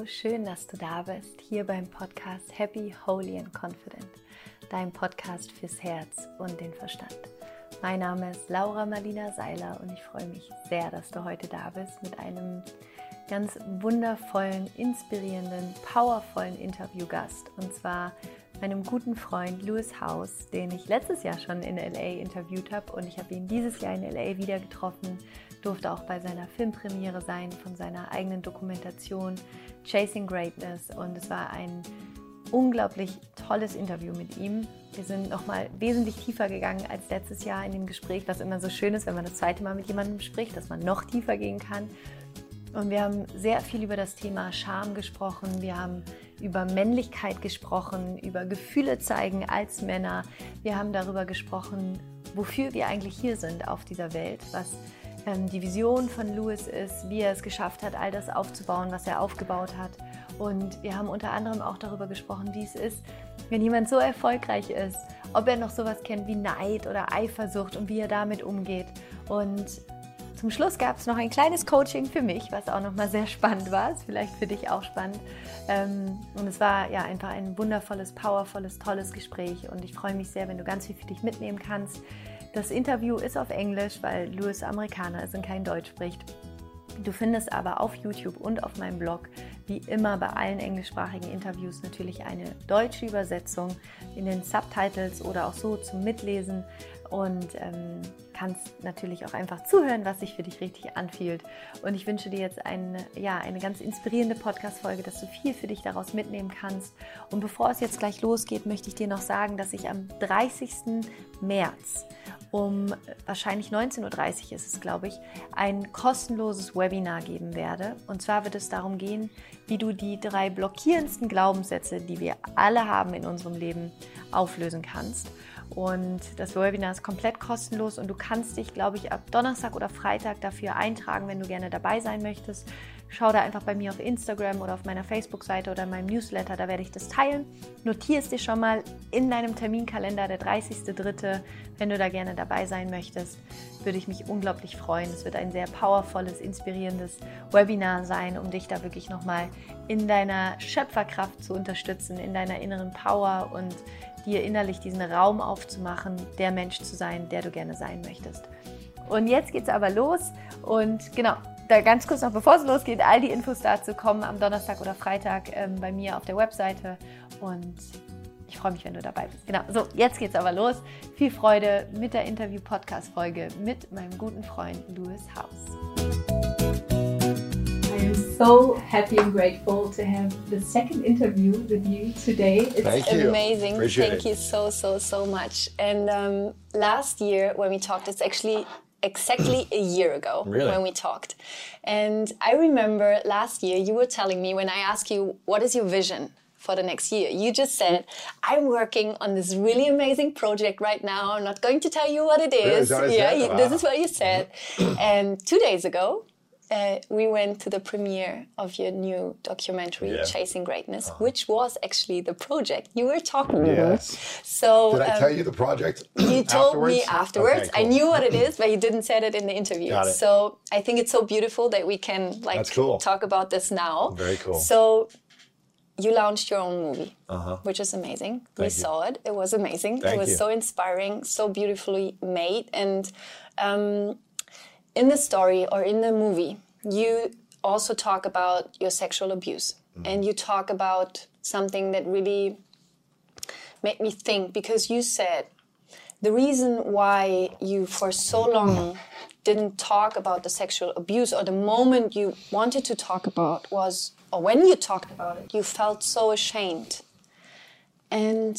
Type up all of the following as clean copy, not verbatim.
Hallo, schön, dass du da bist, hier beim Podcast Happy, Holy and Confident, dein Podcast fürs Herz und den Verstand. Mein Name ist Laura Marlina Seiler und ich freue mich sehr, dass du heute da bist mit einem ganz wundervollen, inspirierenden, powervollen Interviewgast, und zwar meinem guten Freund Lewis Howes, den ich letztes Jahr schon in LA interviewt habe, und ich habe ihn dieses Jahr in LA wieder getroffen, durfte auch bei seiner Filmpremiere sein von seiner eigenen Dokumentation Chasing Greatness, und es war ein unglaublich tolles Interview mit ihm. Wir sind nochmal wesentlich tiefer gegangen als letztes Jahr in dem Gespräch, was immer so schön ist, wenn man das zweite Mal mit jemandem spricht, dass man noch tiefer gehen kann. Und wir haben sehr viel über das Thema Scham gesprochen, wir haben über Männlichkeit gesprochen, über Gefühle zeigen als Männer. Wir haben darüber gesprochen, wofür wir eigentlich hier sind auf dieser Welt, was die Vision von Lewis ist, wie er es geschafft hat, all das aufzubauen, was er aufgebaut hat. Und wir haben unter anderem auch darüber gesprochen, wie es ist, wenn jemand so erfolgreich ist, ob er noch sowas kennt wie Neid oder Eifersucht und wie er damit umgeht. Und zum Schluss gab es noch ein kleines Coaching für mich, was auch nochmal sehr spannend war. Ist vielleicht für dich auch spannend. Und es war ja einfach ein wundervolles, powervolles, tolles Gespräch. Und ich freue mich sehr, wenn du ganz viel für dich mitnehmen kannst. Das Interview ist auf Englisch, weil Lewis Amerikaner ist und kein Deutsch spricht. Du findest aber auf YouTube und auf meinem Blog, wie immer bei allen englischsprachigen Interviews, natürlich eine deutsche Übersetzung in den Subtitles oder auch so zum Mitlesen, und kannst natürlich auch einfach zuhören, was sich für dich richtig anfühlt. Und ich wünsche dir jetzt eine ganz inspirierende Podcast-Folge, dass du viel für dich daraus mitnehmen kannst. Und bevor es jetzt gleich losgeht, möchte ich dir noch sagen, dass ich am 30. März um wahrscheinlich 19.30 Uhr ist es, glaube ich, ein kostenloses Webinar geben werde. Und zwar wird es darum gehen, wie du die 3 blockierendsten Glaubenssätze, die wir alle haben in unserem Leben, auflösen kannst. Und das Webinar ist komplett kostenlos und du kannst dich, glaube ich, ab Donnerstag oder Freitag dafür eintragen, wenn du gerne dabei sein möchtest. Schau da einfach bei mir auf Instagram oder auf meiner Facebook-Seite oder in meinem Newsletter, da werde ich das teilen. Notier es dir schon mal in deinem Terminkalender, der 30.03., wenn du da gerne dabei sein möchtest, würde ich mich unglaublich freuen. Es wird ein sehr powervolles, inspirierendes Webinar sein, um dich da wirklich nochmal in deiner Schöpferkraft zu unterstützen, in deiner inneren Power und dir innerlich diesen Raum aufzumachen, der Mensch zu sein, der du gerne sein möchtest. Und jetzt geht's aber los, und genau, da ganz kurz noch, bevor es losgeht, all die Infos dazu kommen am Donnerstag oder Freitag bei mir auf der Webseite, und ich freue mich, wenn du dabei bist. Genau, so, jetzt geht's aber los. Viel Freude mit der Interview-Podcast-Folge mit meinem guten Freund Lewis Howes. I'm so happy and grateful to have the second interview with you today. Thank you. Amazing. Appreciate Thank you so much. And last year when we talked, it's actually exactly a year ago when we talked. And I remember last year you were telling me, when I asked you, what is your vision for the next year? You just said, I'm working on this really amazing project right now. I'm not going to tell you what it is. This is what you said. And 2 days ago, we went to the premiere of your new documentary, Chasing Greatness, which was actually the project you were talking about. So, did I tell you the project? You told me afterwards. Okay, cool. I knew what it is, but you didn't say it in the interview. Got it. So I think it's so beautiful that we can talk about this now. Very cool. So you launched your own movie, which is amazing. We saw it. It was amazing. It was so inspiring, so beautifully made. And in the story or in the movie, you also talk about your sexual abuse. And you talk about something that really made me think, because you said the reason why you for so long didn't talk about the sexual abuse, or the moment you wanted to talk about was, or when you talked about it, you felt so ashamed. And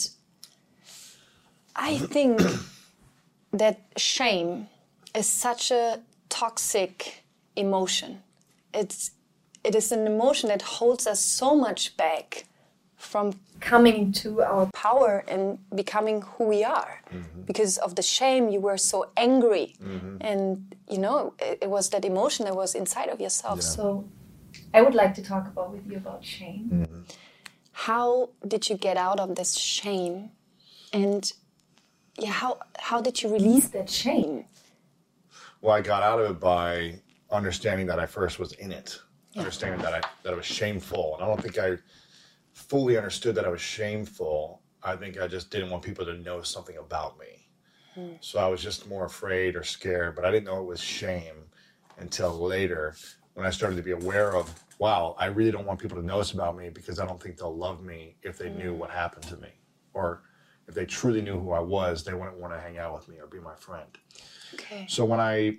I think that shame is such a toxic emotion. It is an emotion that holds us so much back from coming to our power and becoming who we are. Because of the shame, you were so angry. And, you know, it was that emotion that was inside of yourself. So I would like to talk with you about shame. How did you get out of this shame? And how did you release that shame? Well, I got out of it by understanding that I first was in it. understanding that I was shameful. And I don't think I fully understood that I was shameful. I think I just didn't want people to know something about me. So I was just more afraid or scared, but I didn't know it was shame until later when I started to be aware of, wow, I really don't want people to know this about me because I don't think they'll love me if they knew what happened to me. Or if they truly knew who I was, they wouldn't want to hang out with me or be my friend. Okay. So when I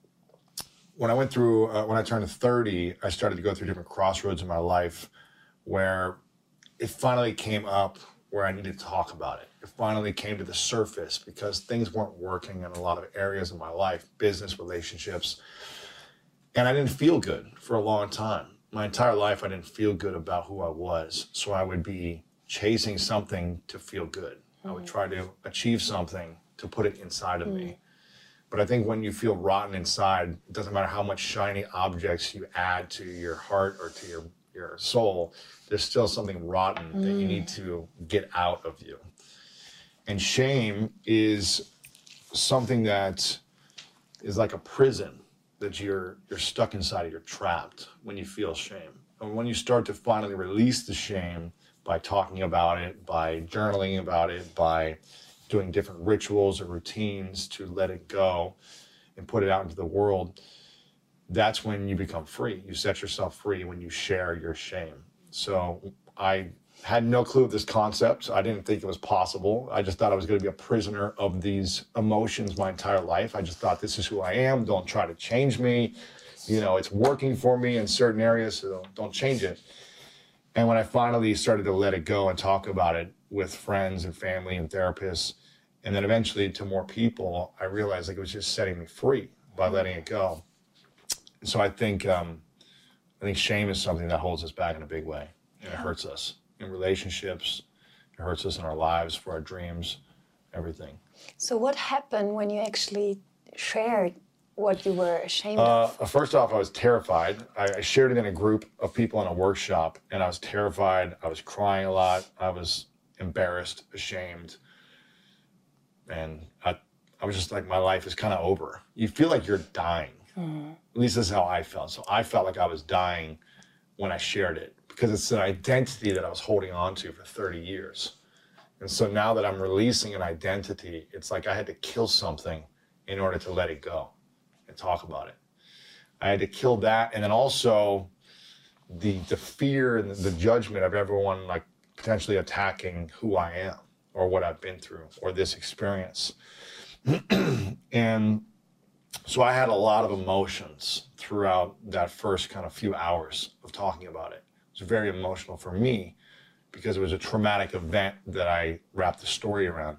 went through, when I turned 30, I started to go through different crossroads in my life where it finally came up where I needed to talk about it. It finally came to the surface because things weren't working in a lot of areas of my life, business, relationships. And I didn't feel good for a long time. My entire life, I didn't feel good about who I was. So I would be chasing something to feel good. I would try to achieve something to put it inside of me. But I think when you feel rotten inside, it doesn't matter how much shiny objects you add to your heart or to your soul, there's still something rotten that you need to get out of you. And shame is something that is like a prison that you're stuck inside, you're trapped when you feel shame. And when you start to finally release the shame by talking about it, by journaling about it, by doing different rituals or routines to let it go and put it out into the world, that's when you become free. You set yourself free when you share your shame. So I had no clue of this concept. I didn't think it was possible. I just thought I was going to be a prisoner of these emotions my entire life. I just thought, this is who I am. Don't try to change me. You know, it's working for me in certain areas, so don't change it. And when I finally started to let it go and talk about it with friends and family and therapists, and then eventually to more people, I realized like it was just setting me free by letting it go. So I think shame is something that holds us back in a big way, and it hurts us in relationships. It hurts us in our lives, for our dreams, everything. So what happened when you actually shared what you were ashamed of? First off, I was terrified. I shared it in a group of people in a workshop, and I was terrified. I was crying a lot. I was embarrassed, ashamed. And I was just like, my life is kind of over. You feel like you're dying. At least that's how I felt. So I felt like I was dying when I shared it because it's an identity that I was holding on to for 30 years. And so now that I'm releasing an identity, it's like I had to kill something in order to let it go and talk about it. I had to kill that. And then also the fear and the judgment of everyone like potentially attacking who I am or what I've been through or this experience. And so I had a lot of emotions throughout that first kind of few hours of talking about it. It was very emotional for me because it was a traumatic event that I wrapped the story around.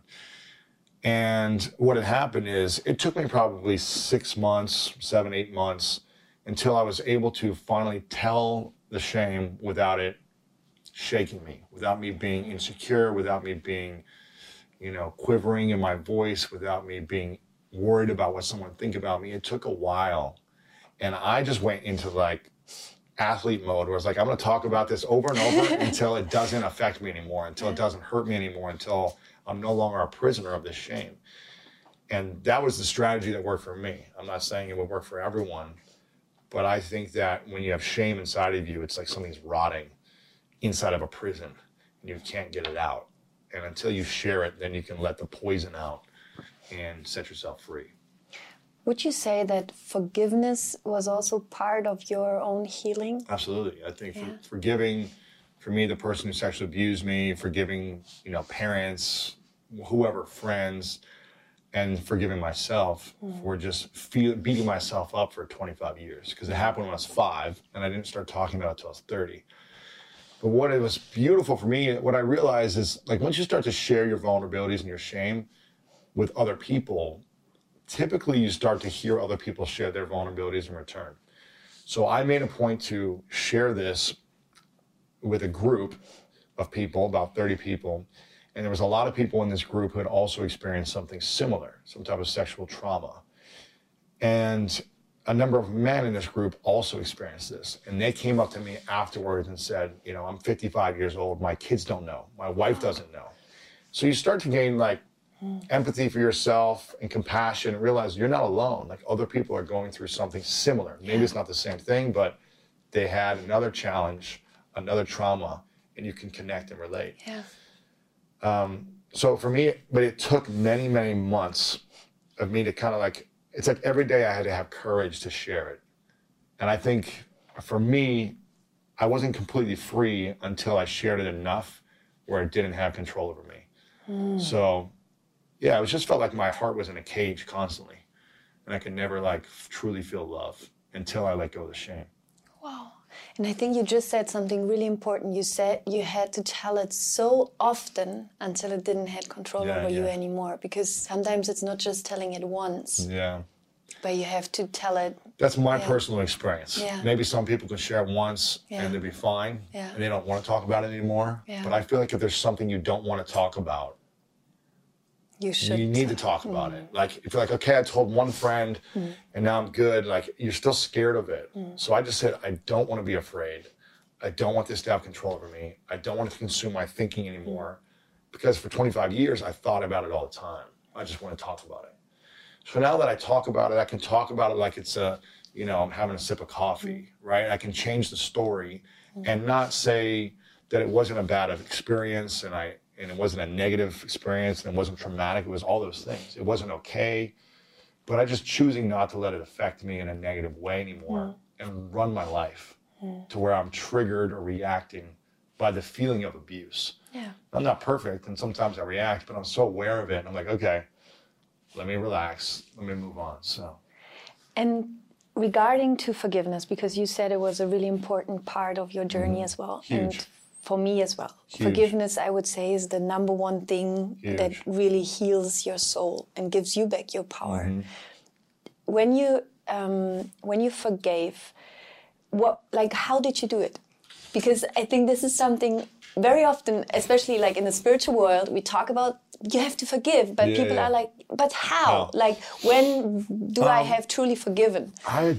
And what had happened is it took me probably 6 months, 7, 8 months until I was able to finally tell the shame without it shaking me, without me being insecure, without me being, quivering in my voice, without me being worried about what someone think about me. It took a while. And I just went into like athlete mode where it's like, I'm going to talk about this over and over until it doesn't affect me anymore, until it doesn't hurt me anymore, until I'm no longer a prisoner of this shame. And that was the strategy that worked for me. I'm not saying it would work for everyone, but I think that when you have shame inside of you, it's like something's rotting inside of a prison and you can't get it out. And until you share it, then you can let the poison out and set yourself free. Would you say that forgiveness was also part of your own healing? Absolutely. I think forgiving, for me, the person who sexually abused me, forgiving, parents, whoever, friends, and forgiving myself for just beating myself up for 25 years. Because it happened when I was 5, and I didn't start talking about it until I was 30. But what it was beautiful for me, what I realized is, like, once you start to share your vulnerabilities and your shame with other people, typically you start to hear other people share their vulnerabilities in return. So I made a point to share this with a group of people, about 30 people. And there was a lot of people in this group who had also experienced something similar, some type of sexual trauma. And a number of men in this group also experienced this. And they came up to me afterwards and said, I'm 55 years old. My kids don't know. My wife doesn't know. So you start to gain like empathy for yourself and compassion and realize you're not alone. Like other people are going through something similar. Maybe it's not the same thing, but they had another challenge, another trauma, and you can connect and relate. Yeah. So for me, but it took many, many months of me to kind of like, it's like every day I had to have courage to share it. And I think for me, I wasn't completely free until I shared it enough where it didn't have control over me. So yeah, it was just felt like my heart was in a cage constantly. And I could never like truly feel love until I let go of the shame. Wow. And I think you just said something really important. You said you had to tell it so often until it didn't have control over you anymore. Because sometimes it's not just telling it once. Yeah. But you have to tell it. That's my personal experience. Yeah. Maybe some people can share it once and they'll be fine. Yeah. And they don't want to talk about it anymore. Yeah. But I feel like if there's something you don't want to talk about, you need to talk about it. Like, if you're like, okay, I told one friend and now I'm good, like, you're still scared of it. So I just said, I don't want to be afraid. I don't want this to have control over me. I don't want it to consume my thinking anymore. Because for 25 years, I thought about it all the time. I just want to talk about it. So now that I talk about it, I can talk about it like it's I'm having a sip of coffee, right? I can change the story and not say that it wasn't a bad experience and it wasn't a negative experience and it wasn't traumatic. It was all those things. It wasn't okay. But I just choosing not to let it affect me in a negative way anymore and run my life to where I'm triggered or reacting by the feeling of abuse. Yeah. I'm not perfect and sometimes I react, but I'm so aware of it. And I'm like, okay, let me relax. Let me move on. So. And regarding to forgiveness, because you said it was a really important part of your journey as well. Huge. And for me as well. Huge. Forgiveness, I would say, is the number one thing that really heals your soul and gives you back your power. When you forgave, how did you do it? Because I think this is something very often, especially like in the spiritual world, we talk about you have to forgive, but people are like, but how? Like, when do I have truly forgiven? I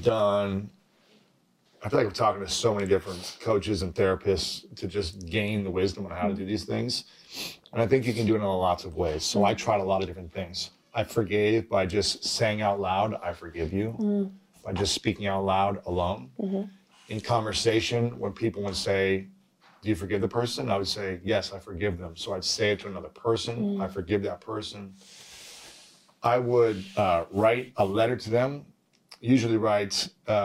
feel like I'm talking to so many different coaches and therapists to just gain the wisdom on how to do these things. And I think you can do it in lots of ways. So I tried a lot of different things. I forgave by just saying out loud, I forgive you, by just speaking out loud alone. In conversation, when people would say, do you forgive the person? I would say, yes, I forgive them. So I'd say it to another person. I forgive that person. I would write a letter to them, usually write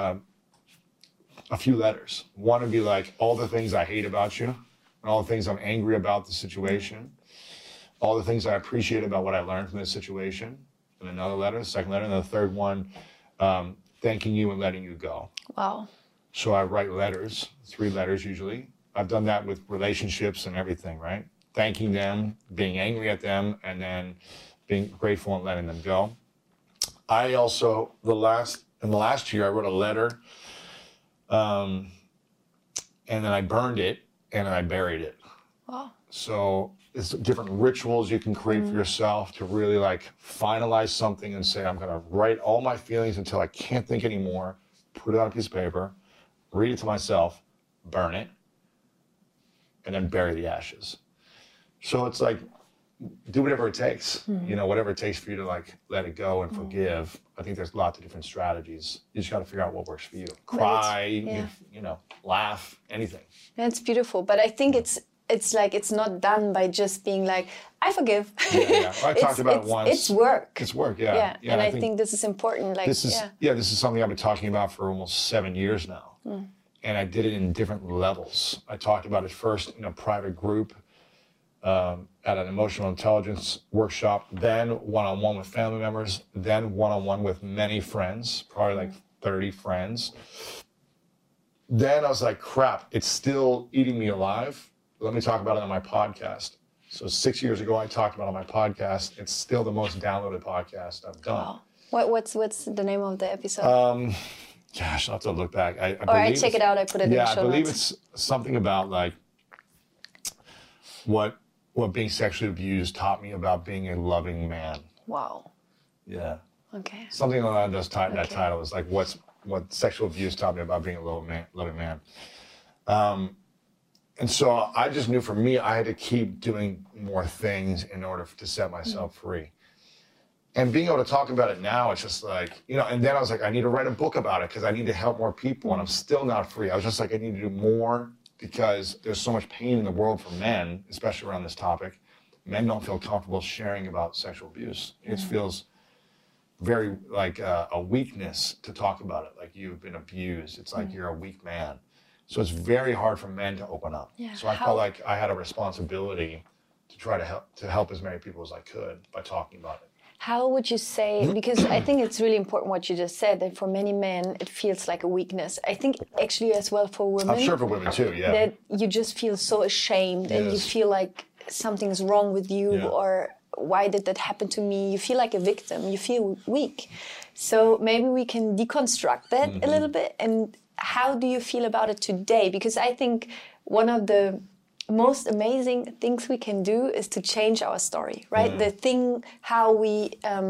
a few letters. One would be like, all the things I hate about you, and all the things I'm angry about the situation, all the things I appreciate about what I learned from this situation, and another letter, the second letter, and the third one, thanking you and letting you go. Wow. So I write letters, 3 letters usually. I've done that with relationships and everything, right? Thanking them, being angry at them, and then being grateful and letting them go. I also, in the last year, I wrote a letter, and then I burned it, and then I buried it. Wow. So it's different rituals you can create for yourself to really like finalize something and say, I'm gonna write all my feelings until I can't think anymore, put it on a piece of paper, read it to myself, burn it, and then bury the ashes. So it's like, do whatever it takes, whatever it takes for you to like let it go and forgive. I think there's lots of different strategies. You just got to figure out what works for you. Cry, laugh, anything. That's beautiful. But I think it's like, it's not done by just being like, I forgive. Yeah. I talked about it once. It's work. It's work, yeah. And I think this is important. Like, this is something I've been talking about for almost 7 years now. And I did it in different levels. I talked about it first in a private group at an emotional intelligence workshop, then one-on-one with family members, then one-on-one with many friends, probably like 30 friends. Then I was like, crap, it's still eating me alive. Let me talk about it on my podcast. So 6 years ago, I talked about it on my podcast. It's still the most downloaded podcast I've done. Wow. What's the name of the episode? Gosh, I'll have to look back. I check it out. I put it in the show notes. Yeah, I believe it's something about like what being sexually abused taught me about being a loving man. Wow. Yeah. Okay. Something along that title is like what sexual abuse taught me about being a loving man. And so I just knew for me, I had to keep doing more things in order to set myself free. And being able to talk about it now, it's just like, you know, and then I was like, I need to write a book about it because I need to help more people, and I'm still not free. I was just like, I need to do more because there's so much pain in the world for men, especially around this topic. Men don't feel comfortable sharing about sexual abuse. It feels very like a weakness to talk about it, like you've been abused. It's like you're a weak man. So it's very hard for men to open up. Yeah. So I felt like I had a responsibility to try to help as many people as I could by talking about it. How would you say, because I think it's really important what you just said, that for many men it feels like a weakness. I think actually as well for women. I'm sure for women too, yeah. That you just feel so ashamed and you feel like something's wrong with you or why did that happen to me? You feel like a victim, you feel weak. So maybe we can deconstruct that a little bit. And how do you feel about it today? Because I think one of the most amazing things we can do is to change our story, right? The thing, how we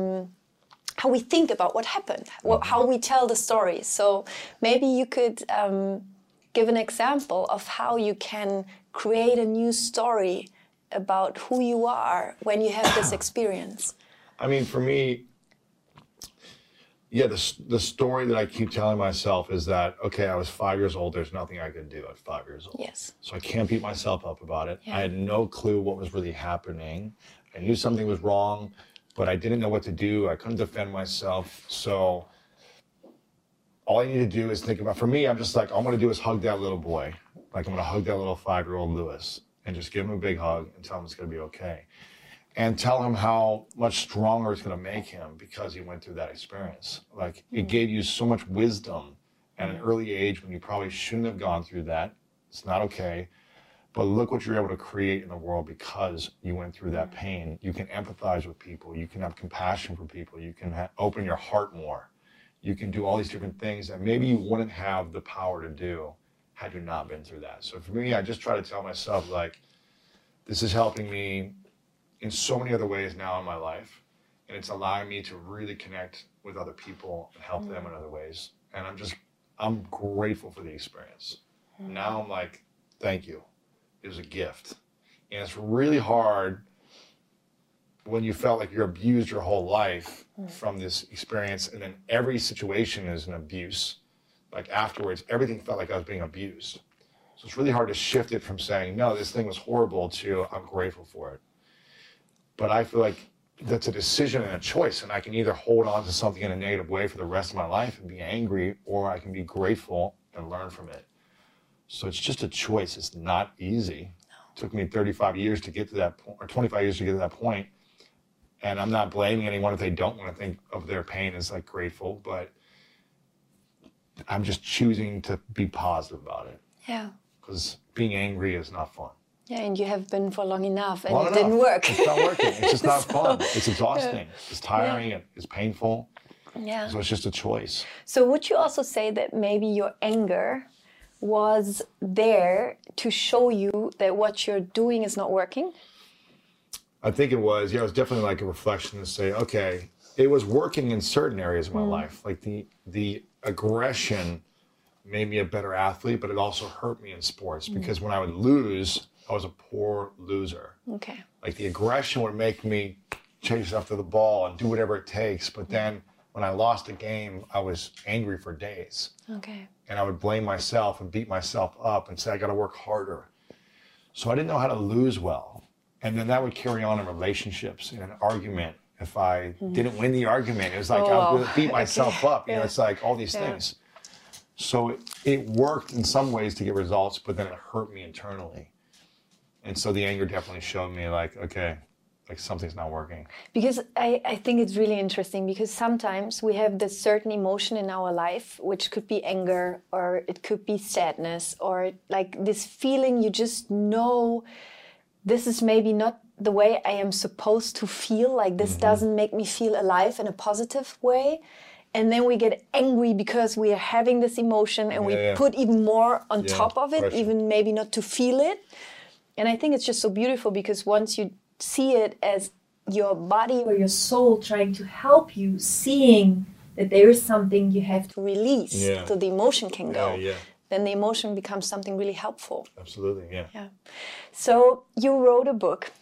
think about what happened, how we tell the story. So maybe you could give an example of how you can create a new story about who you are when you have this experience. I mean, for me, yeah, the story that I keep telling myself is that, okay, I was 5 years old. There's nothing I could do at 5 years old. Yes. So I can't beat myself up about it. Yeah. I had no clue what was really happening. I knew something was wrong, but I didn't know what to do. I couldn't defend myself. So all I need to do is think about, for me, I'm just like, all I'm going to do is hug that little boy. Like I'm going to hug that little 5-year-old Lewis and just give him a big hug and tell him it's going to be okay. And tell him how much stronger it's going to make him because he went through that experience. Like it gave you so much wisdom at an early age when you probably shouldn't have gone through that. It's not okay. But look what you're able to create in the world because you went through that pain. You can empathize with people. You can have compassion for people. You can open your heart more. You can do all these different things that maybe you wouldn't have the power to do had you not been through that. So for me, I just try to tell myself, like, this is helping me in so many other ways now in my life, and it's allowing me to really connect with other people and help them in other ways. And I'm grateful for the experience. Now I'm like, thank you. It was a gift. And it's really hard when you felt like you're abused your whole life from this experience, and then every situation is an abuse. Like afterwards, everything felt like I was being abused. So it's really hard to shift it from saying, no, this thing was horrible, to I'm grateful for it. But I feel like that's a decision and a choice, and I can either hold on to something in a negative way for the rest of my life and be angry, or I can be grateful and learn from it. So it's just a choice. It's not easy. It took me 35 years to get to that point, or 25 years to get to that point. And I'm not blaming anyone if they don't want to think of their pain as like grateful, but I'm just choosing to be positive about it. Yeah. Because being angry is not fun. Yeah, and you have been for long enough, and it didn't work. It's not working. It's just not fun. It's exhausting. It's tiring. It's painful. Yeah. So it's just a choice. So would you also say that maybe your anger was there to show you that what you're doing is not working? I think it was. Yeah, it was definitely like a reflection to say, okay, it was working in certain areas of my life. Like the aggression made me a better athlete, but it also hurt me in sports because when I would lose, I was a poor loser. Okay. Like the aggression would make me chase after the ball and do whatever it takes. But then when I lost a game, I was angry for days. Okay. And I would blame myself and beat myself up and say, I got to work harder. So I didn't know how to lose well. And then that would carry on in relationships, in an argument. If I didn't win the argument, it was like I would beat myself up. You know, it's like all these things. So it worked in some ways to get results, but then it hurt me internally. And so the anger definitely showed me like, okay, like something's not working. Because I think it's really interesting because sometimes we have this certain emotion in our life, which could be anger or it could be sadness or like this feeling you just know this is maybe not the way I am supposed to feel. Like this doesn't make me feel alive in a positive way. And then we get angry because we are having this emotion and we put even more on top of it, even maybe not to feel it. And I think it's just so beautiful because once you see it as your body or your soul trying to help you, seeing that there is something you have to release so the emotion can go, then the emotion becomes something really helpful. Absolutely, yeah. So you wrote a book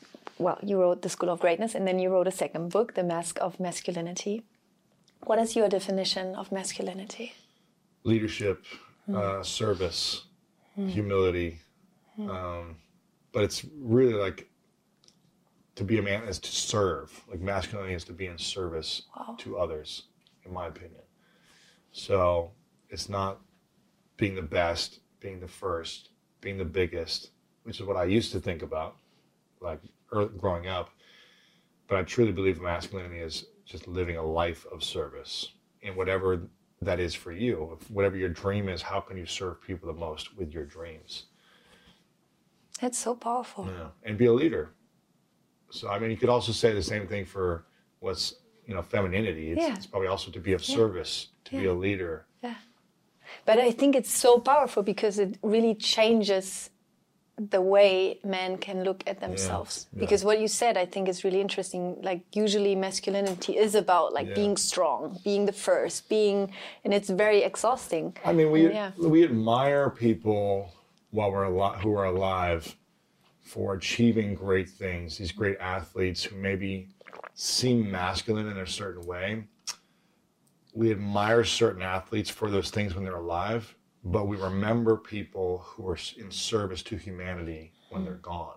you wrote The School of Greatness, and then you wrote a second book, The Mask of Masculinity. What is your definition of masculinity? Leadership, service, humility. But it's really like, to be a man is to serve. Like, masculinity is to be in service to others, in my opinion. So it's not being the best, being the first, being the biggest, which is what I used to think about, like growing up. But I truly believe masculinity is just living a life of service in whatever that is for you. Whatever your dream is, how can you serve people the most with your dreams? That's so powerful. Yeah, and be a leader. So, I mean, you could also say the same thing for what's, femininity. It's probably also to be of service, to be a leader. Yeah. But I think it's so powerful because it really changes the way men can look at themselves. Because what you said, I think, is really interesting. Like, usually masculinity is about being strong, being the first, and it's very exhausting. I mean, we admire people while who are alive for achieving great things. These great athletes who maybe seem masculine in a certain way. We admire certain athletes for those things when they're alive, but we remember people who are in service to humanity when they're gone.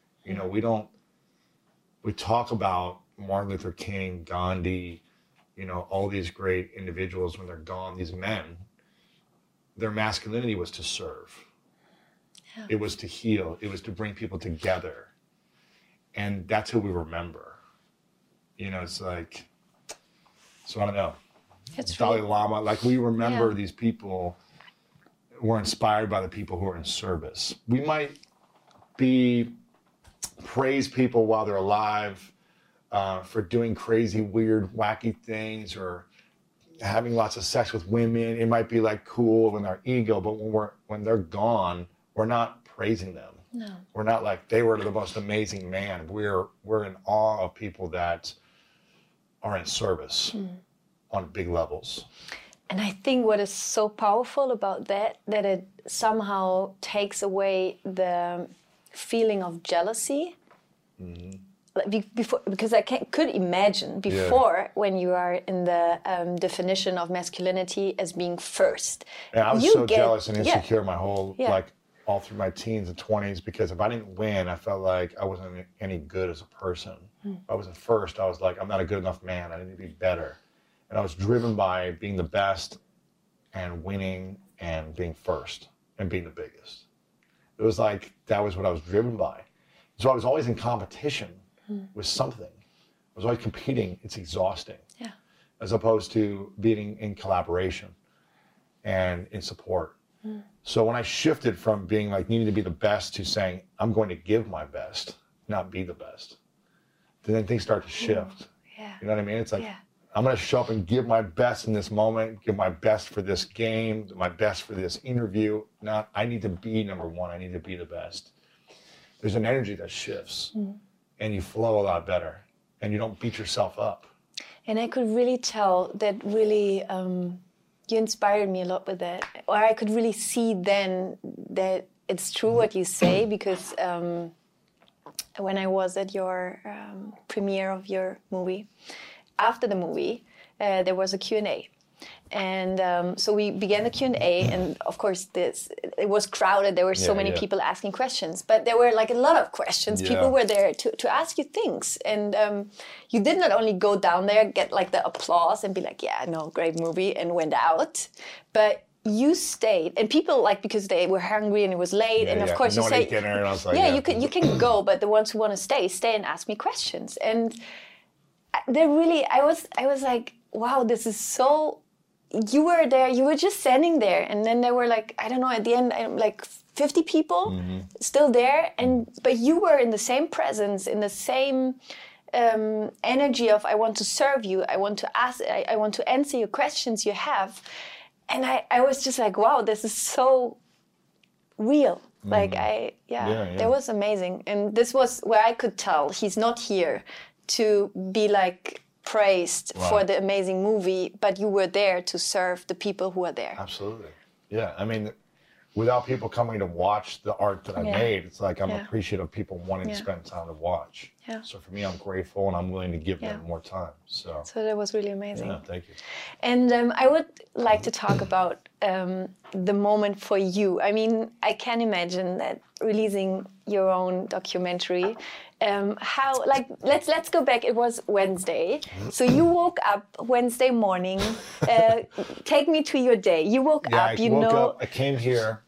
We talk about Martin Luther King, Gandhi, all these great individuals when they're gone, these men, their masculinity was to serve. Yeah. It was to heal. It was to bring people together. And that's who we remember. It's like, so I don't know. It's Dalai Lama, like, we remember these people were inspired by the people who are in service. We might praise people while they're alive for doing crazy, weird, wacky things or having lots of sex with women. It might be like cool in our ego, but when they're gone, we're not praising them. No. We're not like they were the most amazing man. We're in awe of people that are in service on big levels. And I think what is so powerful about that it somehow takes away the feeling of jealousy. Mm-hmm. Because I could imagine before, when you are in the definition of masculinity as being first. Yeah, I was so jealous and insecure my whole, all through my teens and 20s, because if I didn't win, I felt like I wasn't any good as a person. If I wasn't first, I was like, I'm not a good enough man. I need to be better. And I was driven by being the best and winning and being first and being the biggest. It was like, that was what I was driven by. So I was always in competition with something. I was always competing. It's exhausting. Yeah. As opposed to being in collaboration and in support. So when I shifted from being like needing to be the best to saying, I'm going to give my best, not be the best, then things start to shift. Yeah. You know what I mean? It's like, I'm going to show up and give my best in this moment, give my best for this game, my best for this interview. Not, I need to be number one. I need to be the best. There's an energy that shifts and you flow a lot better and you don't beat yourself up. And I could really tell that really, you inspired me a lot with that. Or I could really see then that it's true what you say, because when I was at your premiere of your movie, after the movie, there was a Q&A. And so we began the Q&A, and of course it was crowded. There were so many people asking questions, but there were like a lot of questions. People were there to ask you things, and you did not only go down there, get like the applause and be like, yeah, no, great movie, and went out, but you stayed, and people, like, because they were hungry and it was late, and of course you say, dinner, and I was like, you can go, but the ones who want to stay and ask me questions. And they really, I was like, wow, this is so. You were there, you were just standing there, and then there were like, I don't know, at the end, like 50 people still there, but you were in the same presence, in the same energy of, I want to serve you, I want to ask, I want to answer your questions you have. And I was just like, wow, this is so real. Like, that was amazing. And this was where I could tell he's not here to be like, praised for the amazing movie, but you were there to serve the people who are there. Absolutely. Yeah, I mean, without people coming to watch the art that I made, it's like I'm appreciative of people wanting to spend time to watch. Yeah. So for me, I'm grateful and I'm willing to give them more time. So that was really amazing. Yeah, thank you. And I would like to talk about the moment for you. I mean, I can imagine that releasing your own documentary. How, like, let's go back. It was Wednesday. So you woke up Wednesday morning. Take me to your day. You woke up, I woke up, I came here,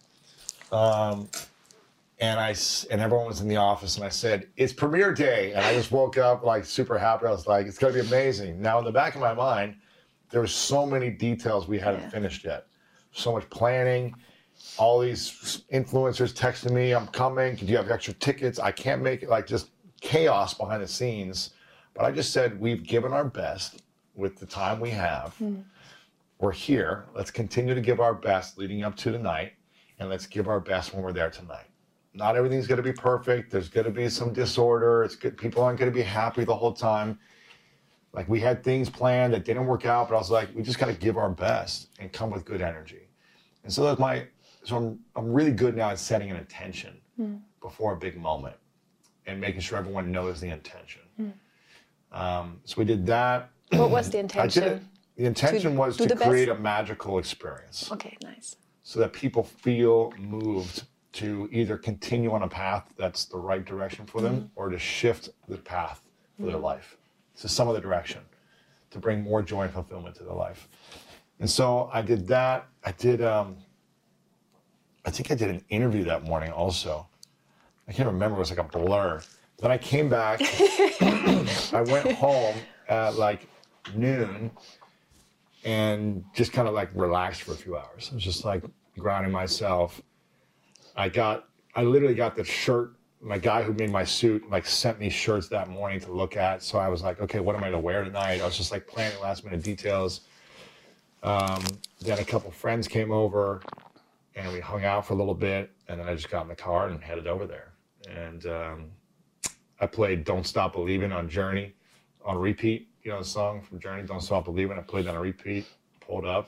and everyone was in the office, and I said, it's premiere day. And I just woke up like super happy. I was like, it's gonna be amazing. Now in the back of my mind, there were so many details we hadn't finished yet. So much planning. All these influencers texting me, I'm coming, do you have extra tickets? I can't make it, like just chaos behind the scenes. But I just said, we've given our best with the time we have. We're here, let's continue to give our best leading up to tonight, and let's give our best when we're there tonight. Not everything's gonna be perfect, there's gonna be some disorder, it's good, people aren't gonna be happy the whole time. Like we had things planned that didn't work out, but I was like, we just gotta give our best and come with good energy. And so that's So I'm really good now at setting an intention before a big moment and making sure everyone knows the intention. So we did that. What was the intention? The intention was to create a magical experience. Okay, nice. So that people feel moved to either continue on a path that's the right direction for them or to shift the path for their life to some other direction to bring more joy and fulfillment to their life. And so I did that. I think I did an interview that morning also. I can't remember, it was like a blur. Then I came back, I went home at like noon and just kind of like relaxed for a few hours. I was just like grounding myself. I literally got the shirt, my guy who made my suit like sent me shirts that morning to look at. So I was like, okay, what am I gonna wear tonight? I was just like planning last minute details. Then a couple friends came over and we hung out for a little bit, and then I just got in the car and headed over there. And I played Don't Stop Believin' on Journey on repeat. You know the song from Journey, Don't Stop Believin'? I played that on repeat, pulled up,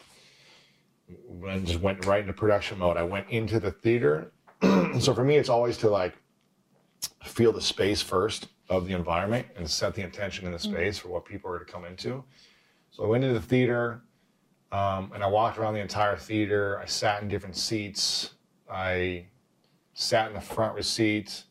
and just went right into production mode. I went into the theater. So for me, it's always to like feel the space first of the environment and set the intention in the space for what people are to come into. So I went into the theater, and I walked around the entire theater. I sat in different seats. I sat in the front row seat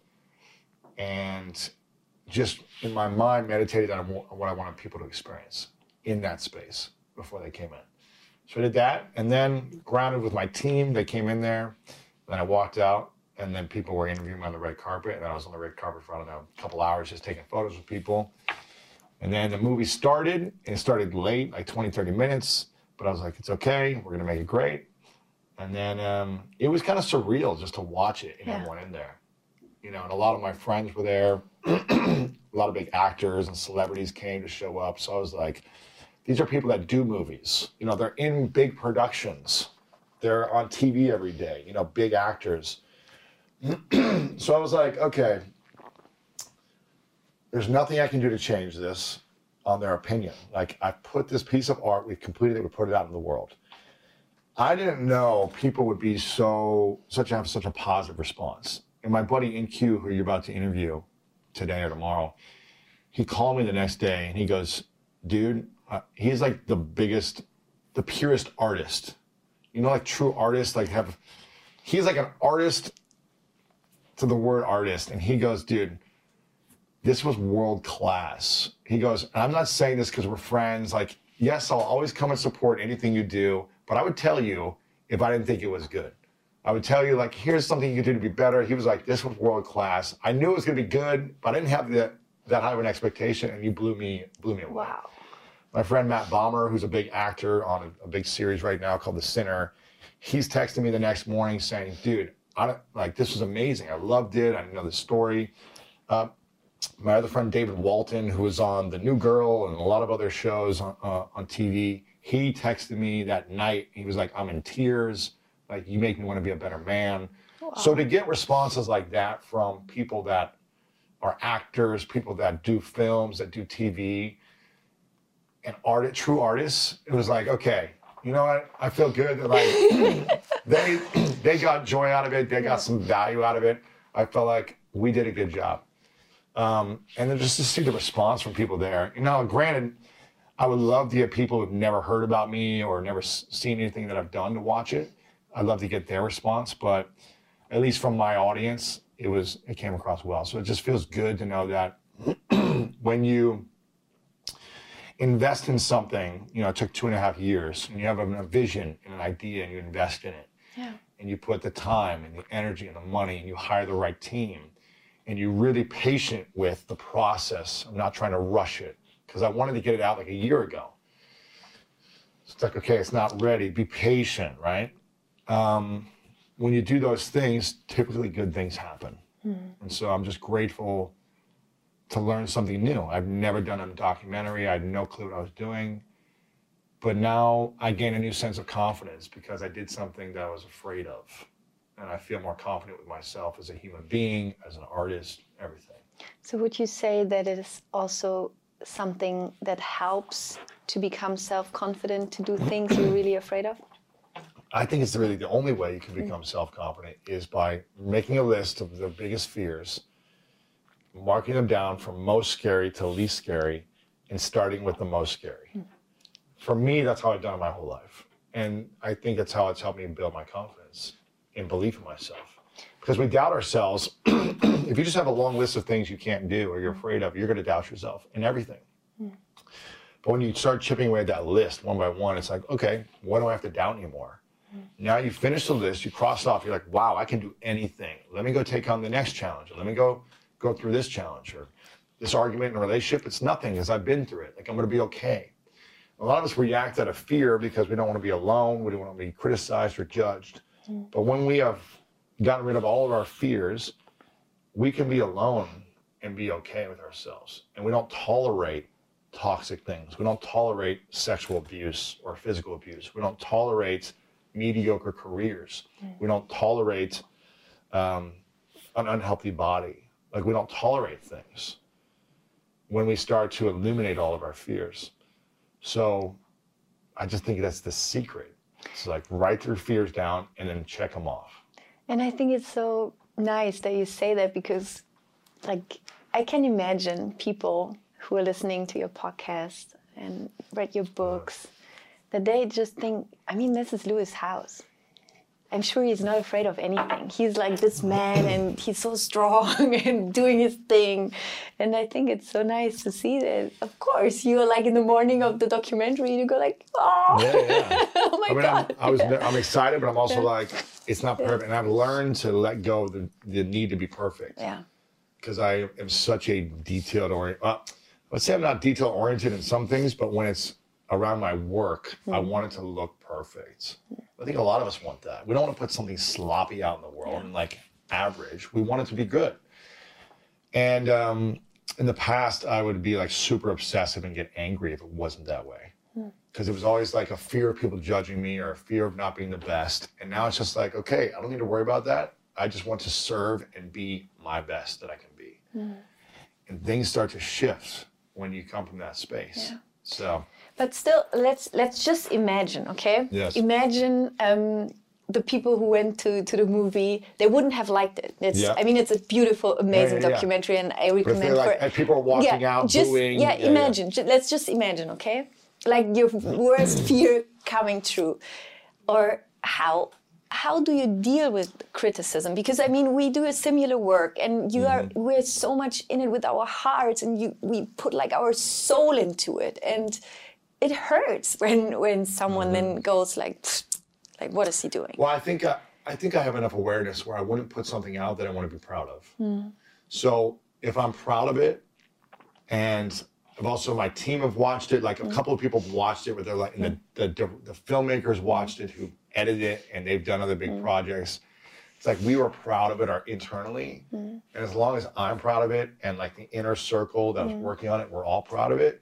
and just in my mind meditated on what I wanted people to experience in that space before they came in. So I did that, and then grounded with my team. They came in there, then I walked out, and then people were interviewing me on the red carpet, and I was on the red carpet for, I don't know, a couple hours just taking photos with people. And then the movie started, and it started late, like 20, 30 minutes. But I was like, it's okay, we're gonna make it great. And then it was kind of surreal just to watch it and everyone in there. You know, and a lot of my friends were there. A lot of big actors and celebrities came to show up. So I was like, these are people that do movies. You know, they're in big productions. They're on TV every day, you know, big actors. So I was like, okay, there's nothing I can do to change this on their opinion. Like, I put this piece of art, we've completed it, we put it out in the world. I didn't know people would be have such a positive response. And my buddy InQ, who you're about to interview today or tomorrow, he called me the next day and he goes, dude, he's like the purest artist. You know, like true artists, he's like an artist to the word artist. And he goes, dude, this was world class. He goes, and I'm not saying this because we're friends. Like, yes, I'll always come and support anything you do, but I would tell you if I didn't think it was good. I would tell you, like, here's something you could do to be better. He was like, this was world class. I knew it was gonna be good, but I didn't have that high of an expectation, and you blew me away. Wow. My friend Matt Bomer, who's a big actor on a big series right now called The Sinner, he's texting me the next morning saying, dude, this was amazing. I loved it. I didn't know the story. My other friend David Walton, who was on The New Girl and a lot of other shows on TV, he texted me that night. He was like, I'm in tears. Like, you make me want to be a better man. Wow. So to get responses like that from people that are actors, people that do films, that do TV, and true artists, it was like, okay, you know what? I feel good that they got joy out of it. They got some value out of it. I felt like we did a good job. And then just to see the response from people there. Granted, I would love to get people who've never heard about me or never seen anything that I've done to watch it. I'd love to get their response, but at least from my audience, it came across well. So it just feels good to know that when you invest in something, it took 2.5 years, and you have a vision and an idea, and you invest in it. Yeah. And you put the time and the energy and the money, and you hire the right team, and you're really patient with the process. I'm not trying to rush it, because I wanted to get it out like a year ago. It's like, okay, it's not ready. Be patient, right? When you do those things, typically good things happen. And so I'm just grateful to learn something new. I've never done a documentary. I had no clue what I was doing. But now I gain a new sense of confidence because I did something that I was afraid of. And I feel more confident with myself as a human being, as an artist, everything. So would you say that it is also something that helps to become self-confident, to do things you're really afraid of? I think it's really the only way you can become self-confident is by making a list of the biggest fears, marking them down from most scary to least scary, and starting with the most scary. For me, that's how I've done it my whole life. And I think that's how it's helped me build my confidence and belief in myself. Because we doubt ourselves. If you just have a long list of things you can't do or you're afraid of, you're going to doubt yourself in everything. But when you start chipping away at that list one by one, it's like, okay, what do I have to doubt anymore? Now you finish the list, you cross off, you're like, wow, I can do anything. Let me go take on the next challenge. Or let me go through this challenge. Or this argument in a relationship, it's nothing because I've been through it. Like, I'm going to be okay. A lot of us react out of fear because we don't want to be alone. We don't want to be criticized or judged. But when we have gotten rid of all of our fears, we can be alone and be okay with ourselves. And we don't tolerate toxic things. We don't tolerate sexual abuse or physical abuse. We don't tolerate mediocre careers. We don't tolerate an unhealthy body. Like, we don't tolerate things when we start to eliminate all of our fears. So I just think that's the secret. It's like, write your fears down and then check them off. And I think it's so nice that you say that, because like, I can imagine people who are listening to your podcast and read your books, that they just think, I mean, this is Lewis Howes. I'm sure he's not afraid of anything. He's like this man and he's so strong and doing his thing. And I think it's so nice to see that. Of course, you're like in the morning of the documentary, you go like, oh, yeah. Oh my God. I'm excited, but I'm also like, it's not perfect. And I've learned to let go of the need to be perfect. Yeah. Because I am such a let's say I'm not detail-oriented in some things, but when it's around my work, I want it to look perfect. I think a lot of us want that. We don't want to put something sloppy out in the world and like average. We want it to be good. And in the past, I would be like super obsessive and get angry if it wasn't that way. Because it was always like a fear of people judging me or a fear of not being the best. And now it's just like, okay, I don't need to worry about that. I just want to serve and be my best that I can be. And things start to shift when you come from that space. Yeah. So. But still, let's just imagine, okay? Yes. Imagine the people who went to the movie, they wouldn't have liked it. I mean, it's a beautiful, amazing documentary, and I recommend and people are walking out, booing. Imagine. Let's just imagine, okay? Like your worst fear coming true. Or how do you deal with criticism? Because I mean, we do a similar work, and we're so much in it with our hearts, and we put like our soul into it, and it hurts when someone then goes like, what is he doing? Well, I think I have enough awareness where I wouldn't put something out that I want to be proud of. So if I'm proud of it, and I've also, my team have watched it, like a couple of people have watched it, where they're like, and the filmmakers watched it who edited it, and they've done other big projects. It's like, we were proud of it internally. And as long as I'm proud of it, and like the inner circle that was working on it, we're all proud of it.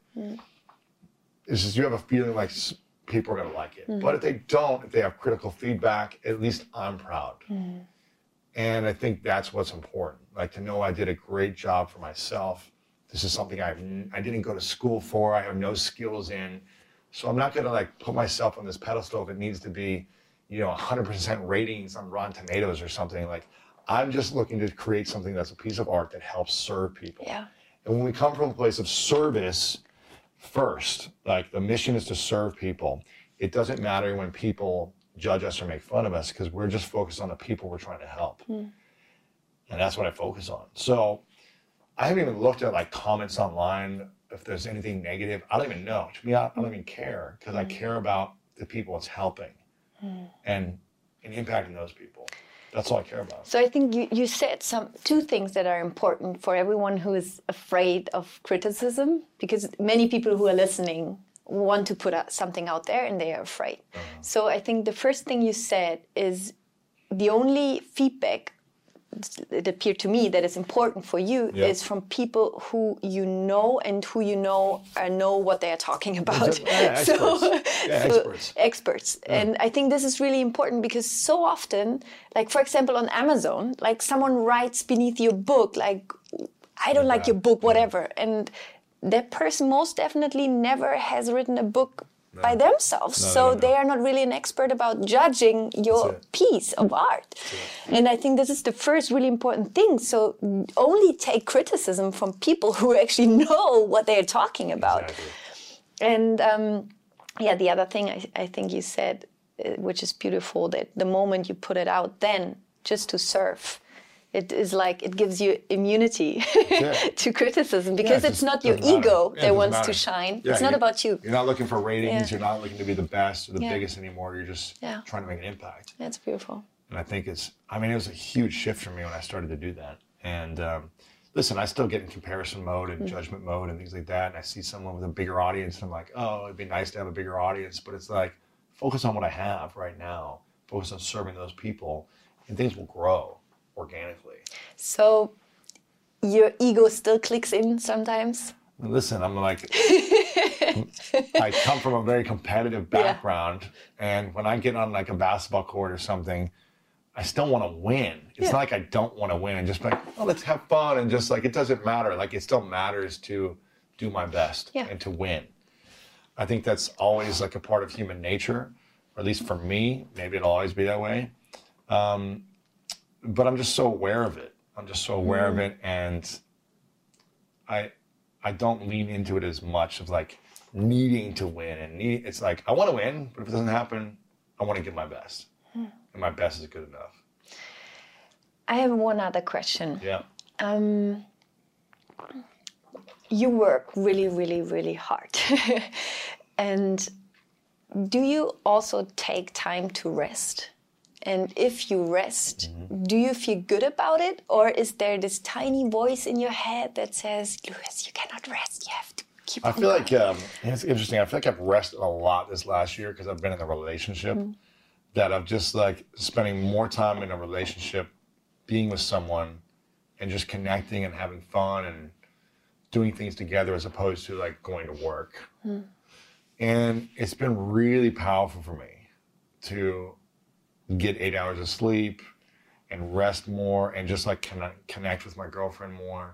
It's just, you have a feeling like people are going to like it. But if they don't, if they have critical feedback, at least I'm proud. And I think that's what's important. Like, to know I did a great job for myself. This is something I didn't go to school for. I have no skills in. So I'm not going to like put myself on this pedestal if it needs to be, 100% ratings on Rotten Tomatoes or something. Like, I'm just looking to create something that's a piece of art that helps serve people. Yeah. And when we come from a place of service first, like the mission is to serve people, it doesn't matter when people judge us or make fun of us, because we're just focused on the people we're trying to help. And that's what I focus on. So I haven't even looked at like comments online, if there's anything negative. I don't even know. To me, I don't even care, because I care about the people it's helping and impacting those people. That's all I care about. So I think you said two things that are important for everyone who is afraid of criticism, because many people who are listening want to put something out there and they are afraid. So I think the first thing you said is the only feedback, it appeared to me, that is important for you is from people who you know and who you know what they are talking about. Experts. And I think this is really important, because so often, like for example on Amazon, like someone writes beneath your book, like, I don't like your book, whatever. And that person most definitely never has written a book by themselves. So they are not really an expert about judging your piece of art. And I think this is the first really important thing. So only take criticism from people who actually know what they're talking about. And the other thing I think you said, which is beautiful, that the moment you put it out, then just to serve, it is like it gives you immunity to criticism, because it's not your ego that wants to shine. It's not about you. You're not looking for ratings. You're not looking to be the best or the biggest anymore. You're just trying to make an impact. That's beautiful. And I think it was a huge shift for me when I started to do that. And listen, I still get in comparison mode and judgment mode and things like that. And I see someone with a bigger audience, and I'm like, oh, it'd be nice to have a bigger audience. But it's like, focus on what I have right now. Focus on serving those people, and things will grow organically. So your ego still clicks in sometimes? Listen, I'm like, I come from a very competitive background, and when I get on like a basketball court or something, I still want to win. It's not like I don't want to win and just like, oh, let's have fun, and just like, it doesn't matter. Like, it still matters to do my best and to win. I think that's always like a part of human nature, or at least for me. Maybe it'll always be that way. But I'm just so aware of it. And I don't lean into it as much of like needing to win. And it's like, I want to win, but if it doesn't happen, I want to give my best. And my best is good enough. I have one other question. Yeah. You work really, really, really hard. And do you also take time to rest? And if you rest, do you feel good about it? Or is there this tiny voice in your head that says, Louis, you cannot rest, you have to keep on I feel like, it's interesting, I feel like I've rested a lot this last year, because I've been in a relationship, that I've just like spending more time in a relationship, being with someone, and just connecting and having fun and doing things together, as opposed to like going to work. And it's been really powerful for me to get 8 hours of sleep and rest more, and just like connect with my girlfriend more.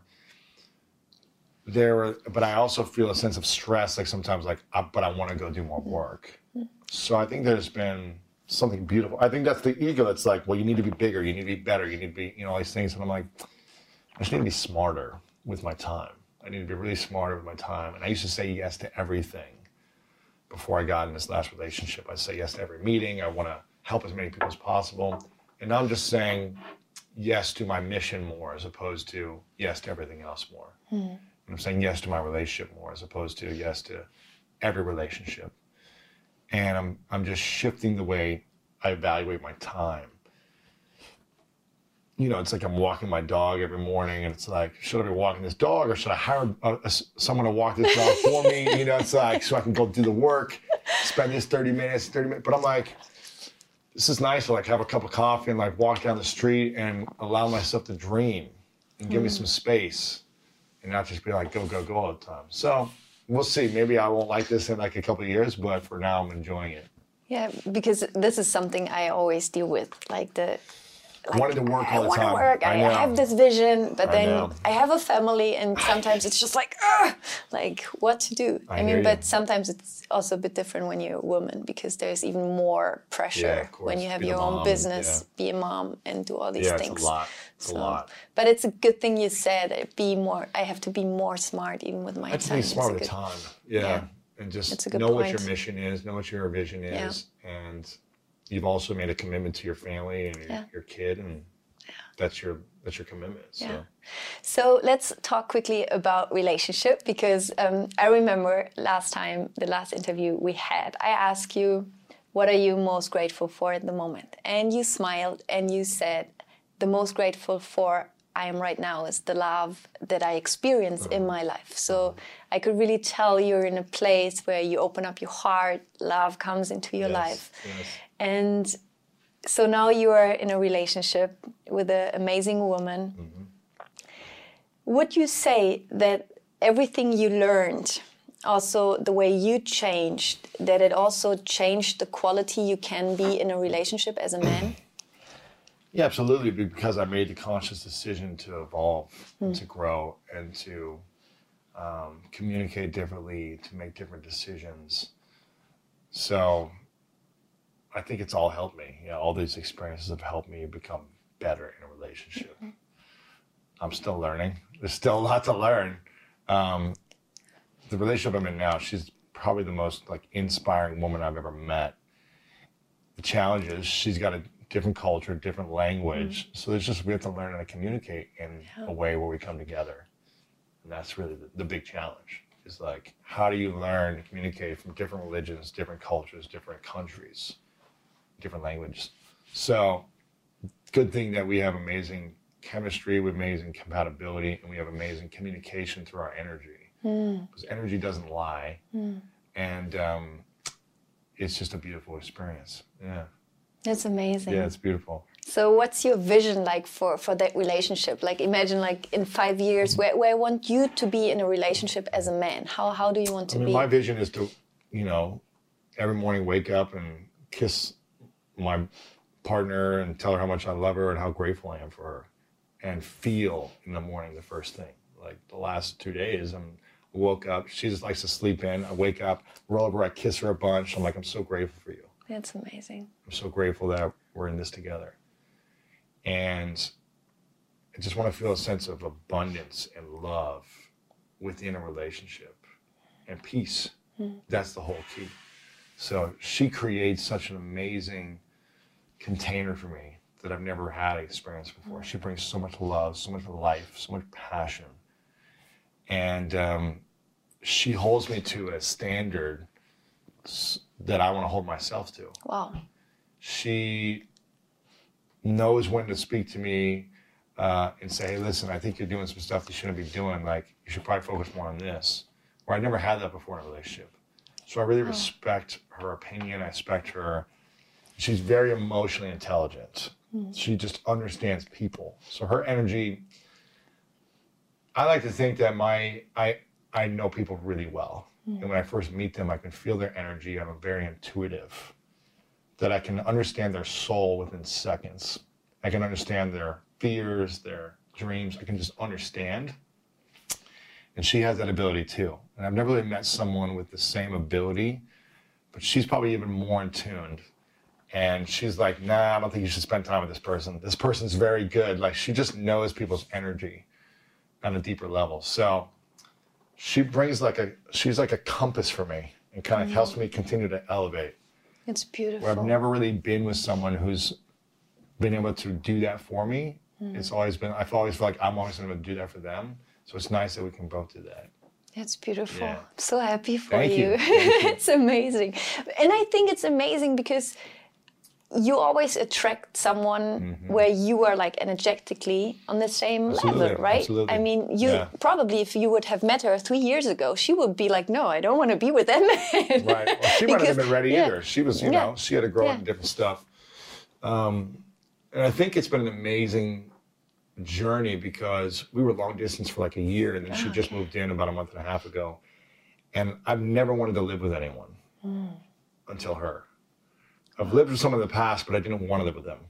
But I also feel a sense of stress, like sometimes like, but I want to go do more work. So I think there's been something beautiful. I think that's the ego that's like, well, you need to be bigger, you need to be better, you need to be, all these things. And I'm like, I just need to be smarter with my time. I need to be really smarter with my time. And I used to say yes to everything before I got in this last relationship. I'd say yes to every meeting. I want to help as many people as possible. And now I'm just saying yes to my mission more, as opposed to yes to everything else more. And I'm saying yes to my relationship more, as opposed to yes to every relationship. And I'm just shifting the way I evaluate my time. It's like I'm walking my dog every morning, and it's like, should I be walking this dog, or should I hire someone to walk this dog for me? It's like, so I can go do the work, spend this 30 minutes. But I'm like, this is nice to like have a cup of coffee and like walk down the street and allow myself to dream and give me some space, and not just be like, go, go, go all the time. So we'll see. Maybe I won't like this in like a couple of years, but for now I'm enjoying it. Yeah, because this is something I always deal with, like like, wanted to work all the time. I want to work. I have this vision, but then I have a family, and sometimes it's just like what to do. I mean, but sometimes it's also a bit different when you're a woman, because there's even more pressure when you have your own business, be a mom, and do all these things. It's a lot. It's a lot. But it's a good thing you said. I have to be more smart, even with my time. I have to be smart with time. Yeah. And just know what your mission is, know what your vision is, and you've also made a commitment to your family and your kid, and that's your commitment. So let's talk quickly about relationship, because I remember the last interview we had, I asked you, what are you most grateful for at the moment? And you smiled and you said, the most grateful for I am right now is the love that I experience in my life. So I could really tell you're in a place where you open up your heart, love comes into your life. Yes. And so now you are in a relationship with an amazing woman. Mm-hmm. Would you say that everything you learned, also the way you changed, that it also changed the quality you can be in a relationship as a man? Yeah, absolutely, because I made the conscious decision to evolve, and to grow, and to communicate differently, to make different decisions. So I think it's all helped me. Yeah, all these experiences have helped me become better in a relationship. Mm-hmm. I'm still learning. There's still a lot to learn. The relationship I'm in now, she's probably the most inspiring woman I've ever met. The challenge is she's got a different culture, different language. So we have to learn how to communicate in a way where we come together. And that's really the big challenge, is how do you learn to communicate from different religions, different cultures, different countries, different languages. So good thing that we have amazing chemistry, with amazing compatibility, and we have amazing communication through our energy. Because energy doesn't lie. And it's just a beautiful experience. Yeah. That's amazing. Yeah, it's beautiful. So what's your vision for that relationship? Imagine in 5 years, where I want you to be in a relationship as a man. How do you want to be? My vision is to, every morning wake up and kiss my partner and tell her how much I love her and how grateful I am for her. And feel in the morning the first thing. The last 2 days, I woke up, she just likes to sleep in. I wake up, roll over, I kiss her a bunch. I'm so grateful for you. That's amazing. I'm so grateful that we're in this together. And I just want to feel a sense of abundance and love within a relationship and peace. That's the whole key. So she creates such an amazing container for me that I've never had experience before. She brings so much love, so much life, so much passion. And she holds me to a standard that I want to hold myself to. Wow. She knows when to speak to me and say, hey, listen, I think you're doing some stuff you shouldn't be doing. You should probably focus more on this. Where I never had that before in a relationship. So I really respect her opinion. I respect her. She's very emotionally intelligent. She just understands people. So her energy, I like to think that I know people really well. And when I first meet them, I can feel their energy. I'm very intuitive, that I can understand their soul within seconds. I can understand their fears, their dreams. I can just understand. And she has that ability too. And I've never really met someone with the same ability, but she's probably even more in tune. And she's like, nah, I don't think you should spend time with this person. This person's very good. She just knows people's energy on a deeper level. So she brings she's like a compass for me, and kind of helps me continue to elevate. It's beautiful. Where I've never really been with someone who's been able to do that for me. It's always been, I've always felt like I'm always able to do that for them. So it's nice that we can both do that. It's beautiful. Yeah. I'm so happy for you. It's amazing. And I think it's amazing because you always attract someone where you are energetically on the same level, right? Absolutely. I mean, probably if you would have met her 3 years ago, she would be like, no, I don't want to be with that man. Right. Well, she might not have been ready either. She was, she had to grow up in different stuff. And I think it's been an amazing journey because we were long distance for a year, and then she just moved in about a month and a half ago. And I've never wanted to live with anyone until her. I've lived with someone in the past, but I didn't want to live with them.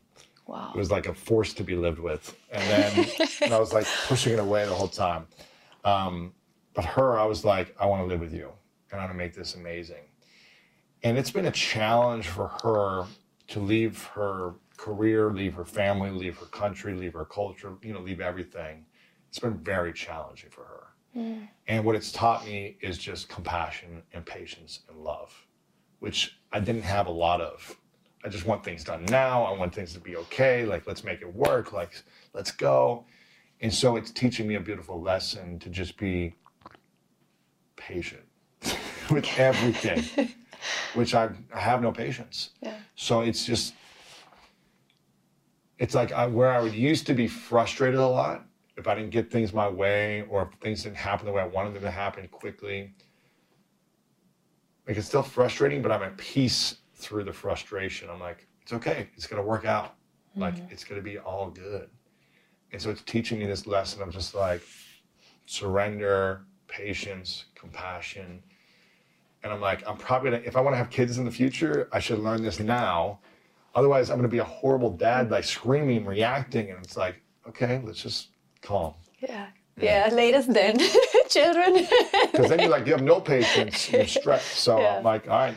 Wow. It was like a force to be lived with. And then and I was like pushing it away the whole time. But her, I was like, I want to live with you and I want to make this amazing. And it's been a challenge for her to leave her career, leave her family, leave her country, leave her culture, leave everything. It's been very challenging for her. And what it's taught me is just compassion and patience and love, which I didn't have a lot of. I just want things done now. I want things to be okay. Like, let's make it work. Like, let's go. And so it's teaching me a beautiful lesson to just be patient with everything, which I have no patience. Yeah. So it's like where I would used to be frustrated a lot if I didn't get things my way or if things didn't happen the way I wanted them to happen quickly. Like, it's still frustrating, but I'm at peace through the frustration. I'm like, it's okay. It's going to work out. Like, it's going to be all good. And so it's teaching me this lesson of just like surrender, patience, compassion. And I'm like, I'm probably going to, if I want to have kids in the future, I should learn this now. Otherwise, I'm going to be a horrible dad, like screaming, reacting. And it's like, okay, let's just calm. Yeah, latest then, children. Because then you have no patience, you're stressed. So I'm like, all right,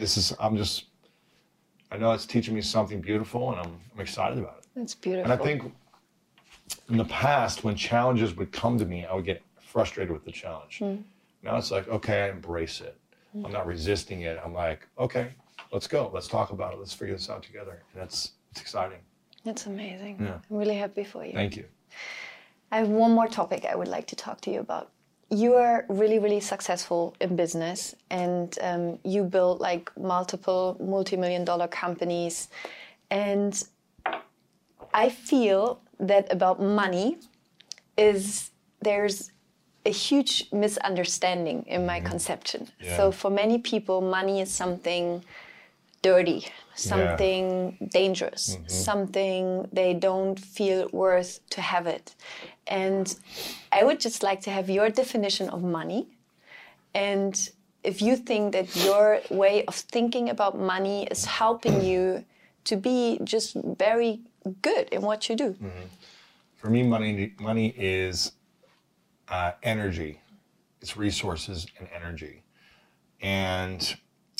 I know it's teaching me something beautiful and I'm excited about it. That's beautiful. And I think in the past, when challenges would come to me, I would get frustrated with the challenge. Now it's like, okay, I embrace it. I'm not resisting it. I'm like, okay, let's go. Let's talk about it. Let's figure this out together. And it's exciting. It's amazing. Yeah. I'm really happy for you. Thank you. I have one more topic I would like to talk to you about. You are really, really successful in business and you built like multiple multi-million-dollar companies. And I feel that about money there's a huge misunderstanding in my conception. Yeah. So for many people, money is something dirty, something dangerous, something they don't feel worth to have it. And I would just like to have your definition of money. And if you think that your way of thinking about money is helping you to be just very good in what you do. For me, money is energy. It's resources and energy. And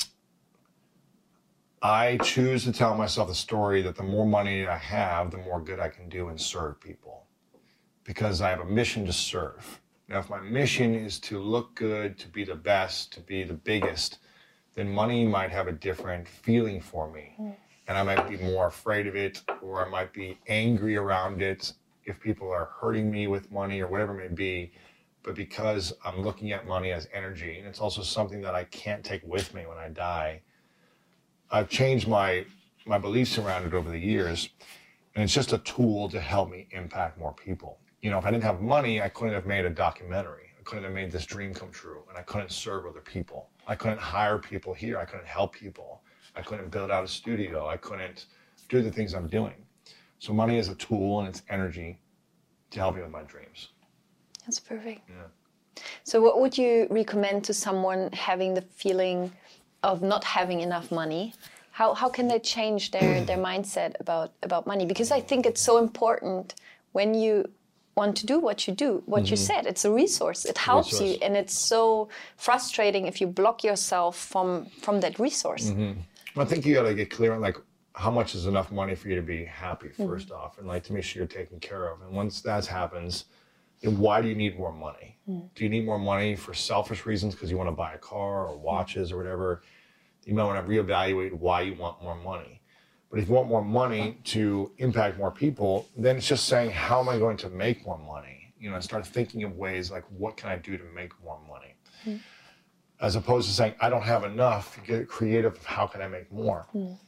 I choose to tell myself the story that the more money I have, the more good I can do and serve people. Because I have a mission to serve. Now, if my mission is to look good, to be the best, to be the biggest, then money might have a different feeling for me. And I might be more afraid of it, or I might be angry around it if people are hurting me with money or whatever it may be. But because I'm looking at money as energy, and it's also something that I can't take with me when I die, I've changed my beliefs around it over the years, and it's just a tool to help me impact more people. If I didn't have money, I couldn't have made a documentary. I couldn't have made this dream come true, and I couldn't serve other people. I couldn't hire people here. I couldn't help people. I couldn't build out a studio. I couldn't do the things I'm doing. So money is a tool, and it's energy to help me with my dreams. That's perfect. Yeah. So what would you recommend to someone having the feeling of not having enough money? How can they change their mindset about money? Because I think it's so important when you want to do what you do, what you said. It's a resource. It helps you. And it's so frustrating if you block yourself from that resource. Well, I think you got to get clear on how much is enough money for you to be happy first off, and to make sure you're taken care of. And once that happens, then why do you need more money? Do you need more money for selfish reasons because you want to buy a car or watches or whatever? You might want to reevaluate why you want more money. But if you want more money to impact more people, then it's just saying, how am I going to make more money? And start thinking of ways like, what can I do to make more money? As opposed to saying, I don't have enough. Get creative of how can I make more?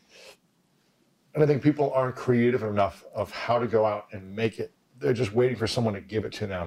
And I think people aren't creative enough of how to go out and make it. They're just waiting for someone to give it to them.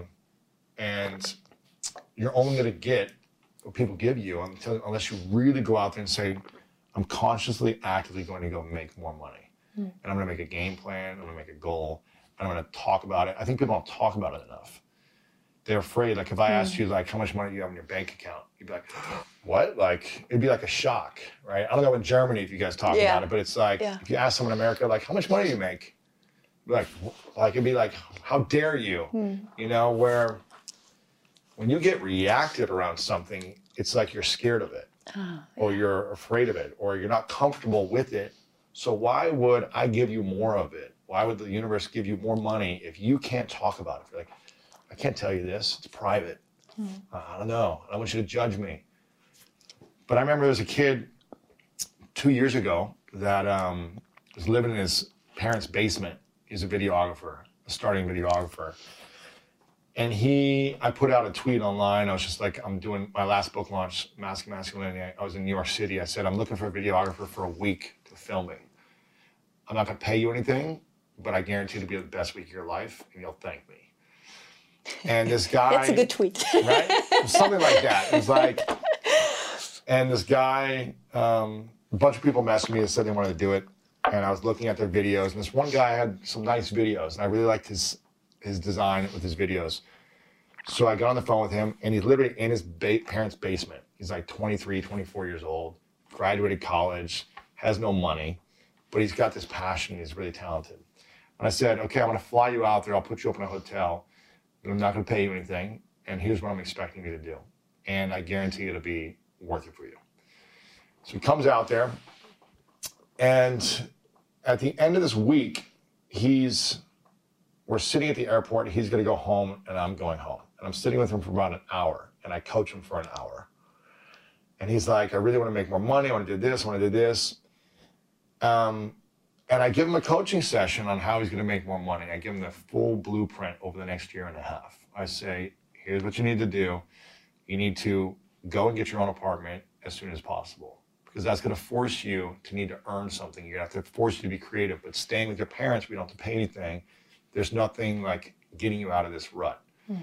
And you're only going to get what people give you unless you really go out there and say, I'm consciously, actively going to go make more money. And I'm going to make a game plan. I'm going to make a goal. And I'm going to talk about it. I think people don't talk about it enough. They're afraid. If I asked you, how much money do you have in your bank account? You'd be like, what? It'd be like a shock, right? I don't know in Germany if you guys talk about it, but it's if you ask someone in America, how much money do you make? like it'd be like, how dare you? You know, where when you get reacted around something, it's like you're scared of it, or you're afraid of it, or you're not comfortable with it. So why would I give you more of it? Why would the universe give you more money if you can't talk about it? You're like, I can't tell you this. It's private. I don't know. I don't want you to judge me. But I remember there was a kid 2 years ago that was living in his parents' basement. He's a videographer, a starting videographer. And I put out a tweet online. I was just like, I'm doing my last book launch, Masking Masculinity. I was in New York City. I said, I'm looking for a videographer for a week to film me. I'm not going to pay you anything, but I guarantee it'll be the best week of your life, and you'll thank me. And this guy... That's a good tweet. Right? Something like that. It was like... And this guy, a bunch of people messaged me and said they wanted to do it. And I was looking at their videos. And this one guy had some nice videos. And I really liked his design with his videos. So I got on the phone with him. And he's literally in his parents' basement. He's like 23, 24 years old. Graduated college. Has no money. But he's got this passion. He's really talented. And I said, okay, I'm going to fly you out there. I'll put you up in a hotel. But I'm not going to pay you anything. And here's what I'm expecting you to do. And I guarantee it'll be worth it for you. So he comes out there, and at the end of this week, we're sitting at the airport. He's going to go home, and I'm going home. And I'm sitting with him for about an hour, and I coach him for an hour. And he's like, I really want to make more money. I want to do this. I want to do this. And I give him a coaching session on how he's going to make more money. I give him the full blueprint over the next year and a half. I say, here's what you need to do. You need to go and get your own apartment as soon as possible, because that's going to force you to need to earn something. You have to force you to be creative. But staying with your parents, we don't have to pay anything. There's nothing like getting you out of this rut.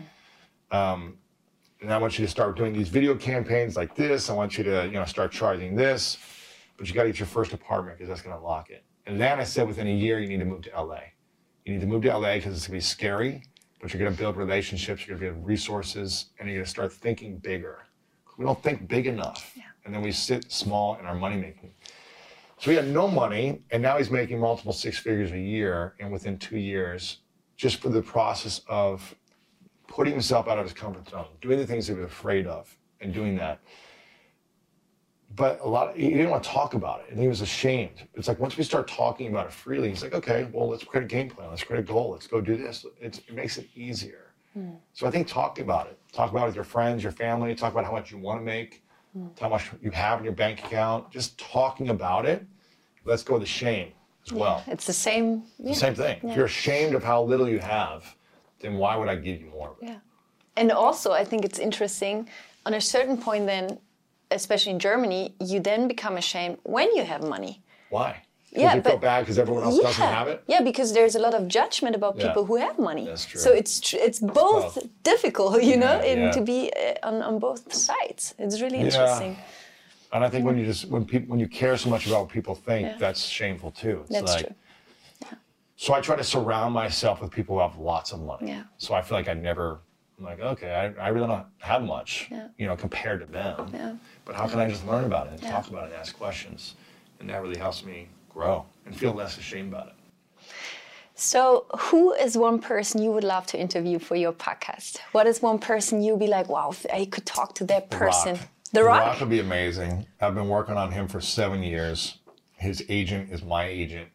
And I want you to start doing these video campaigns like this. I want you to, start charging this, but you got to get your first apartment because that's going to unlock it. And then I said, within a year, you need to move to LA. You need to move to LA because it's going to be scary, but you're going to build relationships, you're going to build resources, and you're going to start thinking bigger. We don't think big enough. Yeah. And then we sit small in our money making. So he had no money, and now he's making multiple six figures a year, and within 2 years, just for the process of putting himself out of his comfort zone, doing the things he was afraid of, and doing that. But he didn't want to talk about it, and he was ashamed. It's like once we start talking about it freely, he's like, okay, well, let's create a game plan. Let's create a goal. Let's go do this. It makes it easier. So I think talking about it. Talk about it with your friends, your family. Talk about how much you want to make, how much you have in your bank account. Just talking about it. Let's go with the shame as well. It's the same. The same thing. Yeah. If you're ashamed of how little you have, then why would I give you more of it? Yeah. And also, I think it's interesting, on a certain point then, especially in Germany, you then become ashamed when you have money. Why? Because you feel bad because everyone else doesn't have it? Yeah, because there's a lot of judgment about people who have money. That's true. So it's both difficult, to be on both sides. It's really interesting. And I think when you care so much about what people think, that's shameful too. That's true. So I try to surround myself with people who have lots of money. Yeah. So I feel like I'm like, okay, I really don't have much, compared to them. Yeah. But how can I just learn about it and talk about it and ask questions? And that really helps me grow and feel less ashamed about it. So who is one person you would love to interview for your podcast? What is one person you'd be like, wow, if I could talk to that person? The Rock? The Rock would be amazing. I've been working on him for 7 years. His agent is my agent.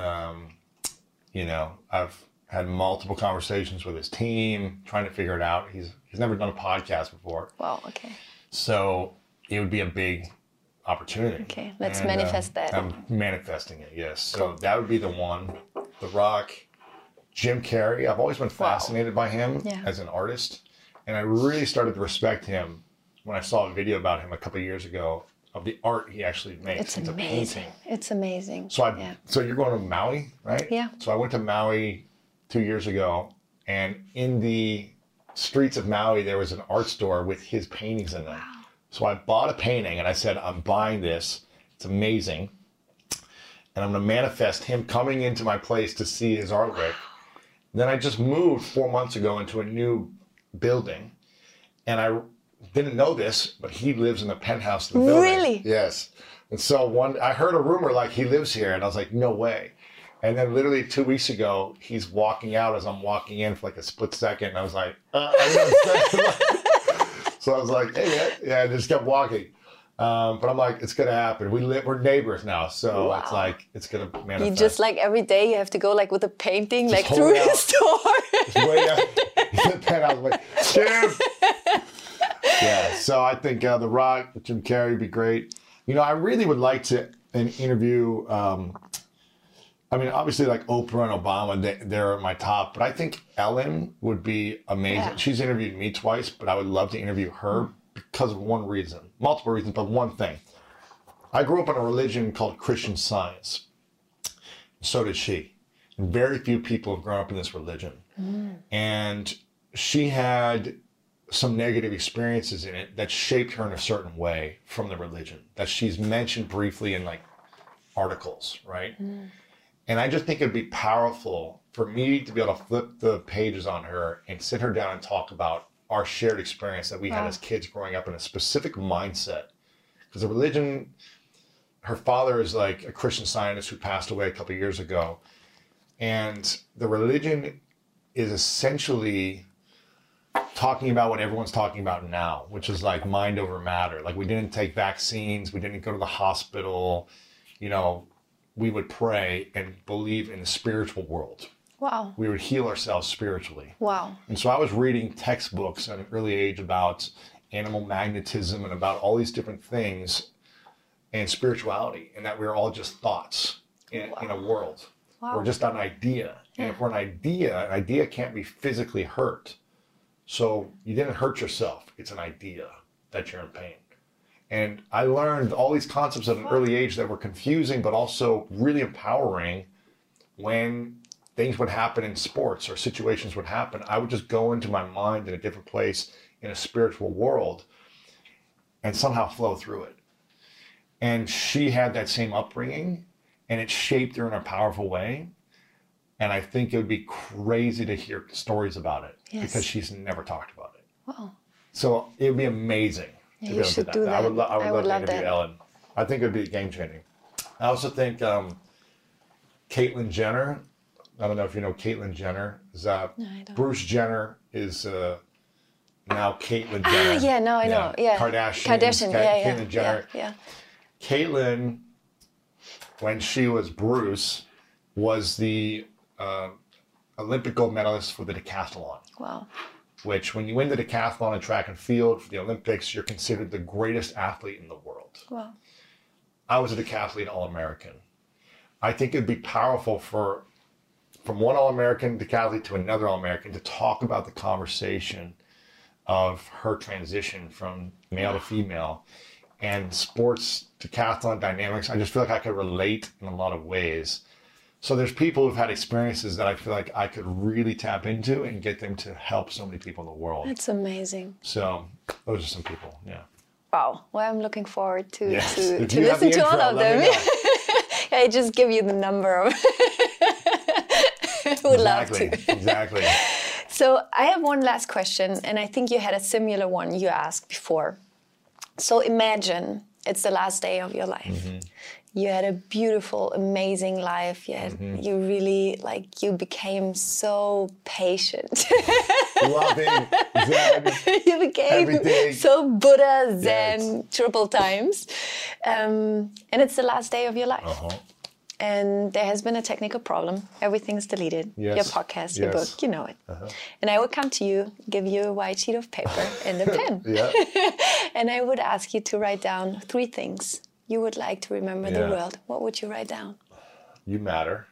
I've had multiple conversations with his team, trying to figure it out. He's never done a podcast before. Wow, okay. So it would be a big opportunity. Okay, let's manifest that. I'm manifesting it, yes. So that would be the one. The Rock, Jim Carrey. I've always been fascinated by him as an artist. And I really started to respect him when I saw a video about him a couple of years ago of the art he actually makes. It's amazing. It's amazing. So you're going to Maui, right? Yeah. So I went to Maui 2 years ago, and in the streets of Maui, there was an art store with his paintings in them. Wow. So I bought a painting, and I said, I'm buying this. It's amazing. And I'm going to manifest him coming into my place to see his artwork. Then I just moved 4 months ago into a new building, and I didn't know this, but he lives in the penthouse of the building. Really? Yes. And so I heard a rumor like he lives here, and I was like, no way. And then literally 2 weeks ago, he's walking out as I'm walking in for like a split second. And I was like, so I was like, hey, yeah, I just kept walking. But I'm like, it's going to happen. We're neighbors now. So It's like, it's going to manifest. You just like every day you have to go like with a painting, just like through his door. Just way out. The penthouse, like, Jim. Yeah. So I think The Rock, Jim Carrey would be great. You know, I really would like to interview, I mean, obviously like Oprah and Obama, they're at my top, but I think Ellen would be amazing. Yeah. She's interviewed me twice, but I would love to interview her because of one reason, multiple reasons, but one thing. I grew up in a religion called Christian Science. So did she. And very few people have grown up in this religion. And she had some negative experiences in it that shaped her in a certain way from the religion that she's mentioned briefly in like articles, right? And I just think it'd be powerful for me to be able to flip the pages on her and sit her down and talk about our shared experience that we had as kids growing up in a specific mindset. Because the religion, her father is like a Christian Scientist who passed away a couple of years ago. And the religion is essentially talking about what everyone's talking about now, which is like mind over matter. Like we didn't take vaccines, we didn't go to the hospital, you know, we would pray and believe in the spiritual world. Wow. We would heal ourselves spiritually. Wow. And so I was reading textbooks at an early age about animal magnetism and about all these different things and spirituality, and that we're all just thoughts in a world. Wow. We're just an idea. And if we're an idea can't be physically hurt. So you didn't hurt yourself. It's an idea that you're in pain. And I learned all these concepts at an early age that were confusing, but also really empowering. When things would happen in sports or situations would happen, I would just go into my mind in a different place in a spiritual world and somehow flow through it. And she had that same upbringing, and it shaped her in a powerful way. And I think it would be crazy to hear stories about it because she's never talked about it. Wow. So it would be amazing. Yeah, you should do that. I would love to interview Ellen. I think it would be game changing. I also think Caitlyn Jenner. I don't know if you know Caitlyn Jenner. No, I don't. Bruce Jenner is now Caitlyn Jenner. Yeah, no, I know. Yeah. Kardashian. Caitlyn Jenner. Yeah. Caitlyn, when she was Bruce, was the Olympic gold medalist for the decathlon. Wow. Which, when you win the decathlon and track and field for the Olympics, you're considered the greatest athlete in the world. Wow. I was a decathlete All-American. I think it'd be powerful from one All-American decathlete to another All-American to talk about the conversation of her transition from male to female and sports decathlon dynamics. I just feel like I could relate in a lot of ways. So there's people who've had experiences that I feel like I could really tap into and get them to help so many people in the world. That's amazing. So those are some people, yeah. Wow. Well, I'm looking forward to listen to all of them. I just give you the number. Would love to. Exactly. So I have one last question, and I think you had a similar one you asked before. So imagine it's the last day of your life. Mm-hmm. You had a beautiful, amazing life. You really, you became so patient. Loving, Zen, you became everything. So Buddha, Zen, triple times. And it's the last day of your life. Uh-huh. And there has been a technical problem. Everything's deleted. Yes. Your podcast, your book, you know it. Uh-huh. And I would come to you, give you a white sheet of paper and a pen. And I would ask you to write down 3 things you would like to remember the world. What would you write down? You matter.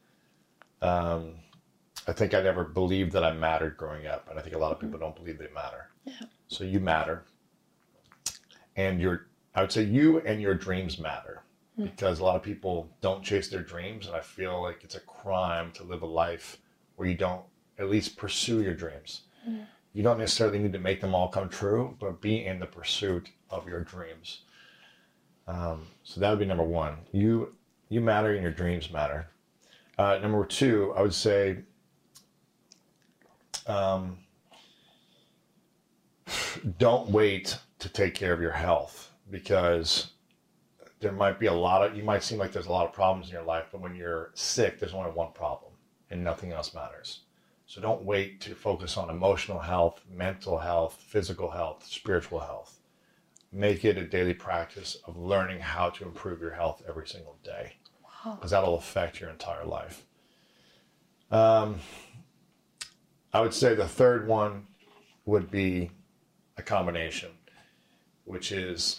I think I never believed that I mattered growing up, and I think a lot of people don't believe they matter. Yeah. So you matter. And I would say you and your dreams matter. Because a lot of people don't chase their dreams, and I feel like it's a crime to live a life where you don't at least pursue your dreams. You don't necessarily need to make them all come true, but be in the pursuit of your dreams. So that would be number 1. You matter and your dreams matter. Number 2, I would say don't wait to take care of your health, because there might be you might seem like there's a lot of problems in your life, but when you're sick, there's only one problem and nothing else matters. So don't wait to focus on emotional health, mental health, physical health, spiritual health. Make it a daily practice of learning how to improve your health every single day, because that'll affect your entire life. I would say the third one would be a combination, which is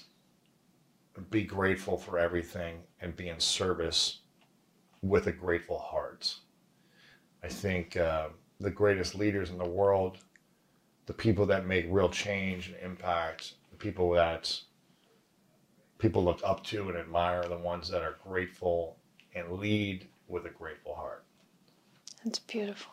be grateful for everything and be in service with a grateful heart. I think the greatest leaders in the world, the people that make real change and impact, the people that people look up to and admire, are the ones that are grateful and lead with a grateful heart. That's beautiful.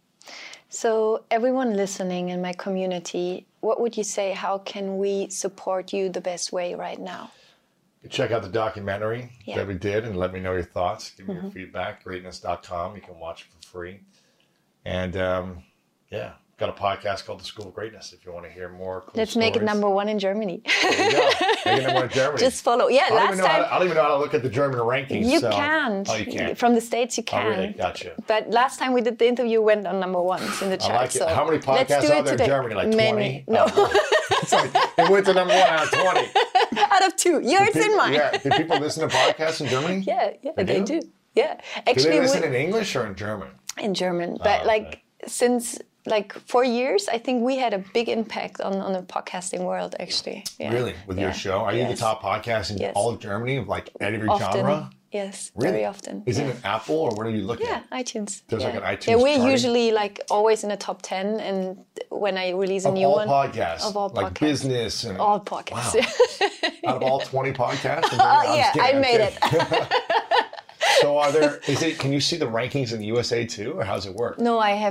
So everyone listening in my community, what would you say, how can we support you the best way right now? Check out the documentary that we did and let me know your thoughts. Give me your feedback. Greatness.com. You can watch it for free. And got a podcast called The School of Greatness if you want to hear more cool Let's stories. make it #1 in Germany. There you go. Make it #1 in Germany. Just follow. Yeah, I don't even know how to look at the German rankings. You can't. Oh, you can. From the States, you can. Oh, really? Gotcha. But last time we did the interview, went on #1 in the chart. I like it. So how many podcasts are there in Germany? Like 20? No. It's like, it went to #1 out of 20. Out of 2. Yours and mine. Yeah. Do people listen to podcasts in Germany? Yeah, they do. Yeah. Actually, do they listen in English or in German? In German. But since 4 years, I think we had a big impact on the podcasting world, actually. Yeah. Really? With your show? Are you the top podcast in all of Germany of every genre? Yes, really? Very often. Is it an Apple or what are you looking at? Yeah, iTunes. There's an iTunes Yeah, we're charting? usually always in the top 10, and when I release a new one. Of all podcasts? Like business and... All podcasts. Wow. Out of all 20 podcasts? I made it. So can you see the rankings in the USA too, or how does it work? No, I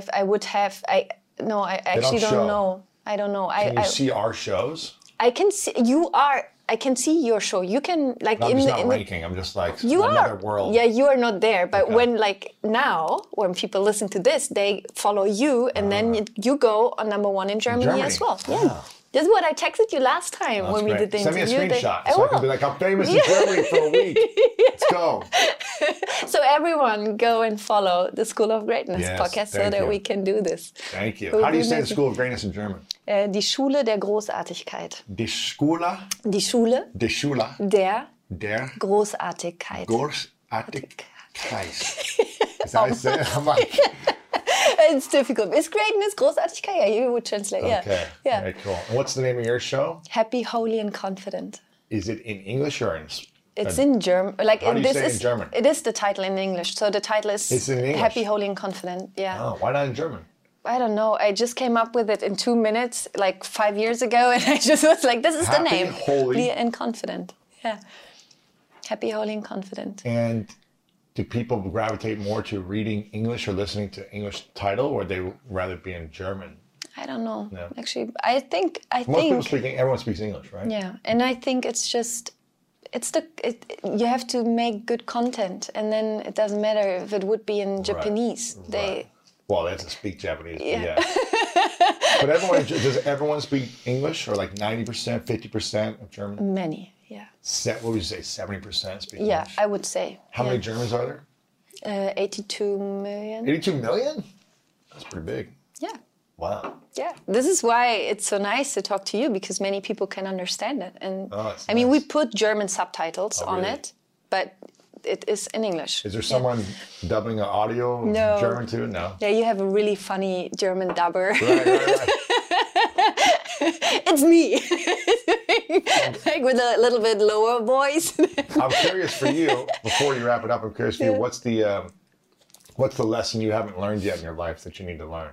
actually don't know. I don't know. Can you see our shows? I can see I can see your show. You can I'm just not ranking. I'm just you another are, world. Yeah, you are not there. But when now, when people listen to this, they follow you, and then you go on #1 in Germany as well. Wow. Yeah. This is what I texted you last time when we did the interview. Send me a screenshot so I can be like, I'm famous in Germany for a week. Let's go. So everyone go and follow the School of Greatness podcast so that we can do this. Thank you. How do you say the School of Greatness in German? Die Schule der Großartigkeit. Die Schule? Die Schule. Die Schule. Der Großartigkeit. Großartigkeit. Is that how I say it? I'm like... It's difficult. It's greatness, Großartigkeit. Yeah, you would translate. Okay. Yeah. Very cool. And what's the name of your show? Happy, Holy, and Confident. Is it in English or in... It's in German. How do you say it in German? It is the title in English. So the title is it's in English. Happy, Holy, and Confident. Yeah. Oh, why not in German? I don't know. I just came up with it in 2 minutes, 5 years ago, and I just was like, this is the name. Happy, Holy, and Confident. Yeah. Happy, Holy, and Confident. And do people gravitate more to reading English or listening to English title, or would they rather be in German? I don't know. No. Actually, I think everyone speaks English, right? Yeah, and I think it's just you have to make good content, and then it doesn't matter if it would be in Japanese. Well, they have to speak Japanese. Yeah. But does everyone speak English, or 90%, 50% of German? Many. Yeah. What would you say, 70% speak English? Yeah, I would say. How many Germans are there? 82 million. 82 million? That's pretty big. Yeah. Wow. Yeah. This is why it's so nice to talk to you, because many people can understand it. And I mean, we put German subtitles on it, but it is in English. Is there someone dubbing an audio German too? No. Yeah, you have a really funny German dubber. Right. It's me. With a little bit lower voice. I'm curious for you, before you wrap it up, I'm curious for you, what's the lesson you haven't learned yet in your life that you need to learn?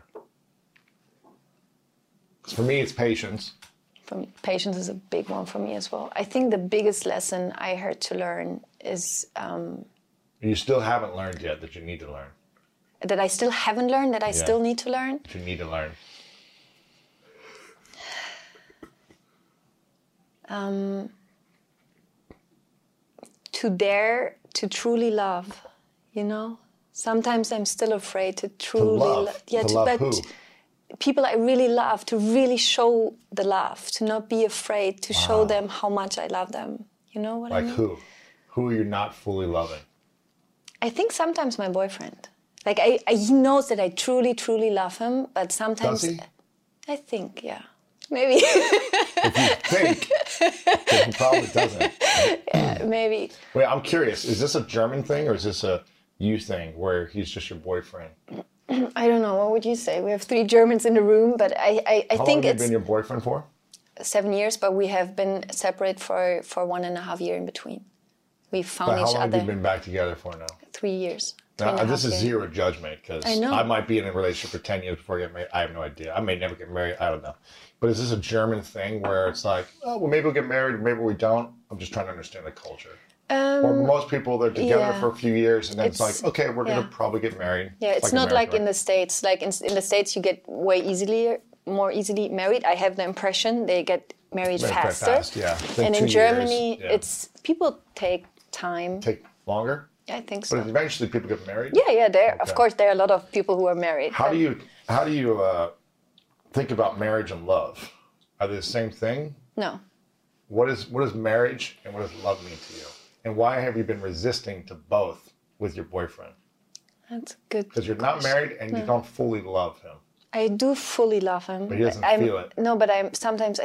For me, it's patience. Patience is a big one for me as well. I think the biggest lesson I had to learn is... you still haven't learned yet that you need to learn. That I still haven't learned, that I still need to learn? That you need to learn. To dare to truly love, Sometimes I'm still afraid to truly love. Yeah, to love who? People I really love, to really show the love, to not be afraid to show them how much I love them. You know what I mean? Like who? who are you not fully loving? I think sometimes my boyfriend. Like, he knows that I truly, truly love him, but sometimes... Does he? I think, yeah. Maybe. If you think, then he probably doesn't. Yeah, maybe. Wait, I'm curious. Is this a German thing or is this a you thing where he's just your boyfriend? I don't know. What would you say? We have 3 Germans in the room, but I think it's... How long have you been your boyfriend for? 7 years, but we have been separate for 1.5 years in between. We found each other. How long have you been back together for now? 3 years. Now, this is zero judgment because I might be in a relationship for 10 years before I get married. I have no idea. I may never get married. I don't know. But is this a German thing where it's like, oh, well, maybe we'll get married, maybe we don't? I'm just trying to understand the culture. Or most people, they're together for a few years and then it's like, okay, we're going to probably get married. Yeah, it's not like in the States. Like in the States, you get more easily married. I have the impression they get married faster. And in Germany, it's people take time. Take longer? I think so. But eventually people get married? Yeah. Of course, there are a lot of people who are married. How do you think about marriage and love? Are they the same thing? No. What is marriage and what does love mean to you? And why have you been resisting to both with your boyfriend? That's good. Because you're not married and you don't fully love him. I do fully love him. But he doesn't feel it. No, but I'm sometimes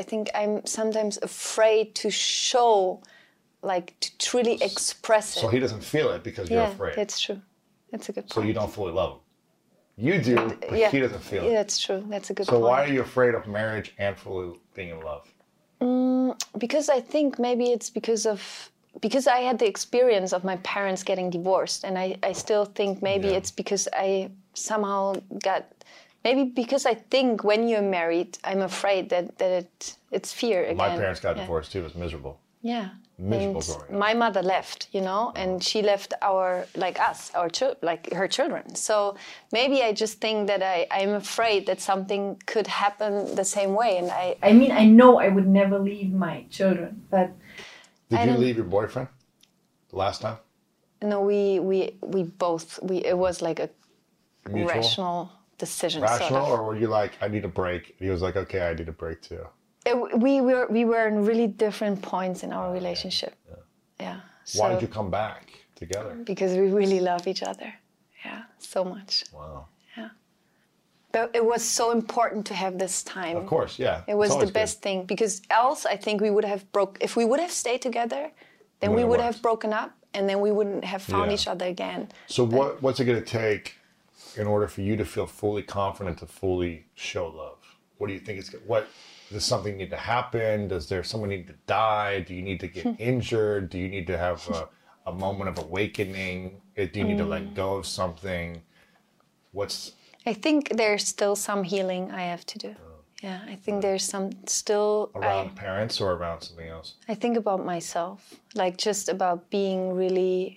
afraid to show, like to truly express it. So he doesn't feel it because you're afraid. That's true. That's a good point. So you don't fully love him. You do, but he doesn't feel it. Yeah, that's true. That's a good point. So why are you afraid of marriage and fully being in love? Because I think maybe it's because I had the experience of my parents getting divorced, and I still think maybe it's because I somehow maybe because I think when you're married, I'm afraid that it's fear again. My parents got divorced too. It was miserable. Yeah. Miserable growing up. My mother left, and she left her children. So maybe I just think that I'm afraid that something could happen the same way. And I know I would never leave my children, but... Did you leave your boyfriend the last time? No, we both, it was like a mutual? Rational decision. Rational, or were you like, I need a break? He was like, okay, I need a break too. We were in really different points in our relationship. Yeah. Why did you come back together? Because we really love each other. Yeah, so much. Wow. Yeah. But it was so important to have this time. Of course, yeah. It was the best thing, because else I think we would have if we would have stayed together, then we would have broken up, and then we wouldn't have found each other again. So what's it going to take in order for you to feel fully confident to fully show love? What do you think does something need to happen? Does someone need to die? Do you need to get injured? Do you need to have a moment of awakening? Do you need to let go of something? I think there's still some healing I have to do. Yeah, I think there's some still... Around parents or around something else? I think about myself, like just about being really...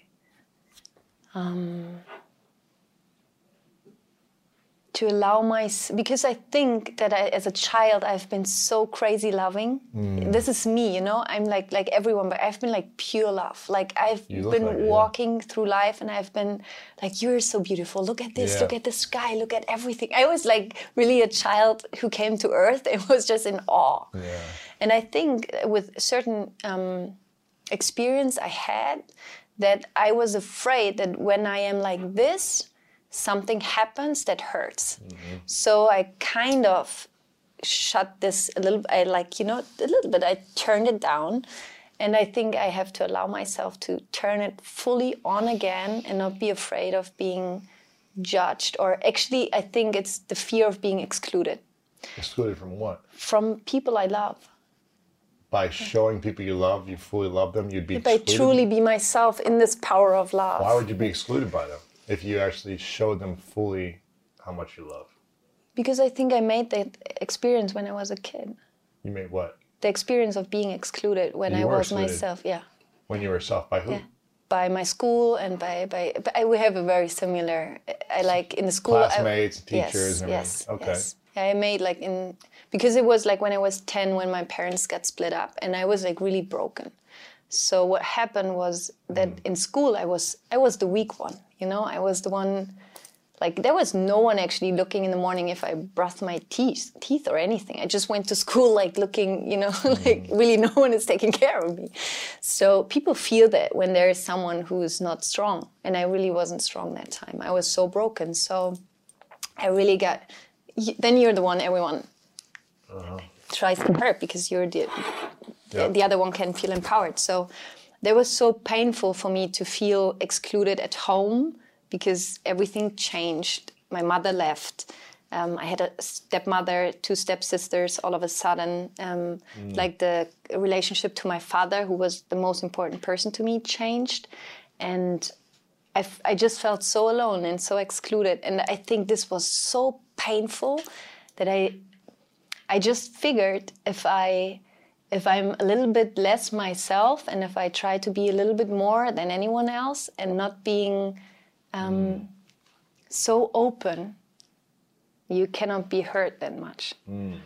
to allow because I think that as a child I've been so crazy loving. This is me, I'm like everyone, but I've been like pure love. Like I've been walking through life and I've been like, you're so beautiful. Look at this, look at the sky, look at everything. I was like really a child who came to earth. It was just in awe. Yeah. And I think with certain experience I had, that I was afraid that when I am like this, something happens that hurts. Mm-hmm. So I kind of shut this a little bit. I turned it down. And I think I have to allow myself to turn it fully on again and not be afraid of being judged. Or actually, I think it's the fear of being excluded. Excluded from what? From people I love. By showing people you love, you fully love them, you'd be excluded? If I truly be myself in this power of love. Why would you be excluded by them? If you actually showed them fully how much you love? Because I think I made that experience when I was a kid. You made what? The experience of being excluded when I was myself, When you were yourself, by who? Yeah. By my school and we have a very similar, in the school. Classmates, teachers, and everything. Okay. Yes. I made because it was like when I was 10 when my parents got split up and I was like really broken. So what happened was that in school I was the weak one, I was the one, Like there was no one actually looking in the morning if I brushed my teeth or anything. I just went to school like looking, you know, like really no one is taking care of me. So people feel that when there is someone who is not strong. And I really wasn't strong that time. I was so broken. So I really then you're the one everyone tries to hurt because you're the other one can feel empowered. So that was so painful for me to feel excluded at home because everything changed. My mother left. I had a stepmother, 2 stepsisters. All of a sudden, like the relationship to my father, who was the most important person to me, changed. And I just felt so alone and so excluded. And I think this was so painful that I just figured if I'm a little bit less myself and if I try to be a little bit more than anyone else and not being so open, you cannot be hurt that much.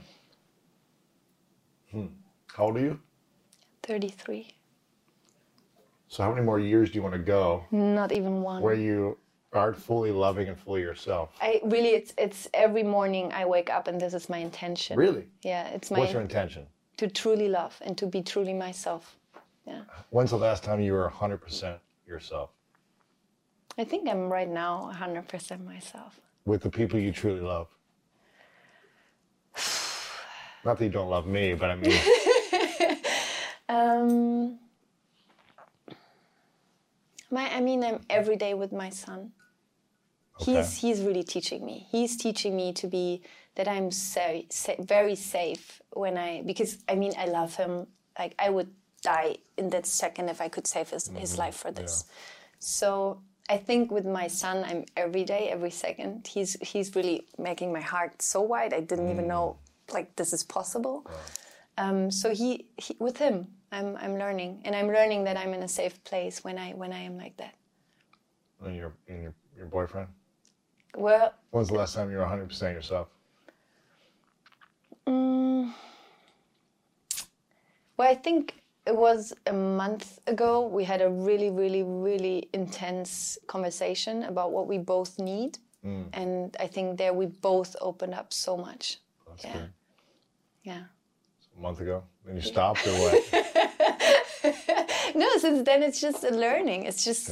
How old are you? 33. So how many more years do you want to go? Not even one. Where you are fully loving and fully yourself? It's every morning I wake up and this is my intention. Really? Yeah, What's your intention? To truly love and to be truly myself. Yeah. When's the last time you were 100% yourself? I think I'm right now 100% myself. With the people you truly love? Not that you don't love me, but I mean... I'm every day with my son. Okay. He's really teaching me. He's teaching me to be that I'm very safe because I love him. Like I would die in that second if I could save his life for this. Yeah. So I think with my son, I'm every day, every second. He's really making my heart so wide. I didn't even know like this is possible. Right. So he with him, I'm learning, and I'm learning that I'm in a safe place when I am like that. And your boyfriend? Well, when's the last time you were 100% yourself? Well, I think it was a month ago. We had a really, really, really intense conversation about what we both need, and I think there we both opened up so much. That's good. Yeah. A month ago? Then you stopped or what? No, since then it's just a learning. It's just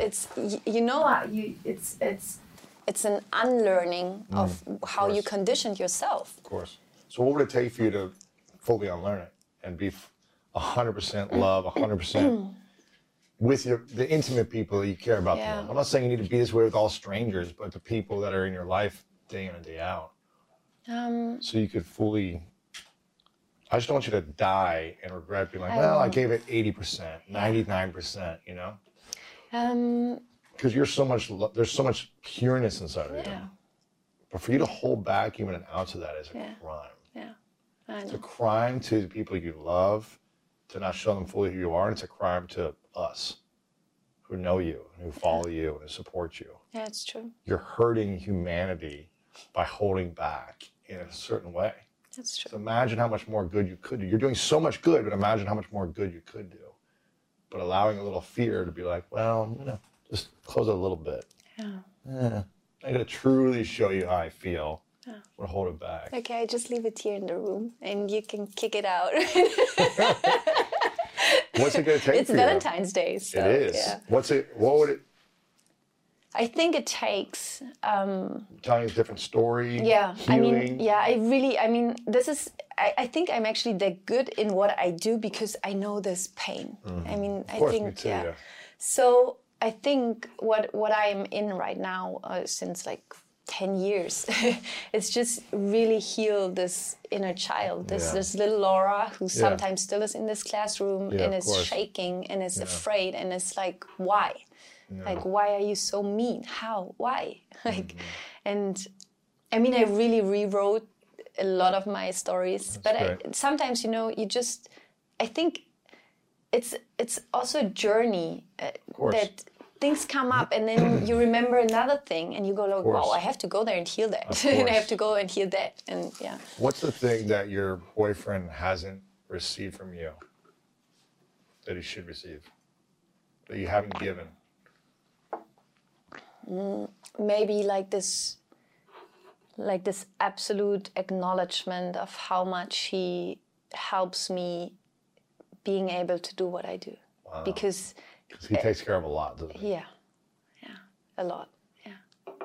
it's an unlearning of how you conditioned yourself. Of course. So what would it take for you to fully unlearn it and be 100% love, 100% with the intimate people that you care about the most? I'm not saying you need to be this way with all strangers, but the people that are in your life day in and day out. So you could fully... I just don't want you to die and regret being like, well, I gave it 80%, 99%, you know? Because there's so much pureness inside of you. Yeah. But for you to hold back even an ounce of that is a crime. Yeah, I know. It's a crime to the people you love to not show them fully who you are, and it's a crime to us who know you, and who follow you, and support you. Yeah, it's true. You're hurting humanity by holding back in a certain way. That's true. So imagine how much more good you could do. You're doing so much good, but imagine how much more good you could do. But allowing a little fear to be like, well, just close it a little bit. Yeah. I'm going to truly show you how I feel. Yeah. Or hold it back. Okay, I just leave it here in the room and you can kick it out. What's it going to take It's for Valentine's Day. So, it is. Yeah. What would it... I think it takes... telling a different story, healing. Healing. This is... I think I'm actually that good in what I do because I know this pain. Of course, me too, yeah. So I think what I am in right now since like 10 years, it's just really heal this inner child, this little Laura who sometimes still is in this classroom and is shaking and is afraid and is like, why? Yeah. Like, why are you so mean? How? Why? Like, and I mean, I really rewrote a lot of my stories, but sometimes, you just, I think it's also a journey that things come up and then you remember another thing and you go like, wow, I have to go there and heal that. And I have to go and heal that. And yeah. What's the thing that your boyfriend hasn't received from you that he should receive, that you haven't given? maybe like this absolute acknowledgement of how much he helps me being able to do what I do. Wow. Because he takes care of a lot, doesn't he? Yeah, a lot, yeah.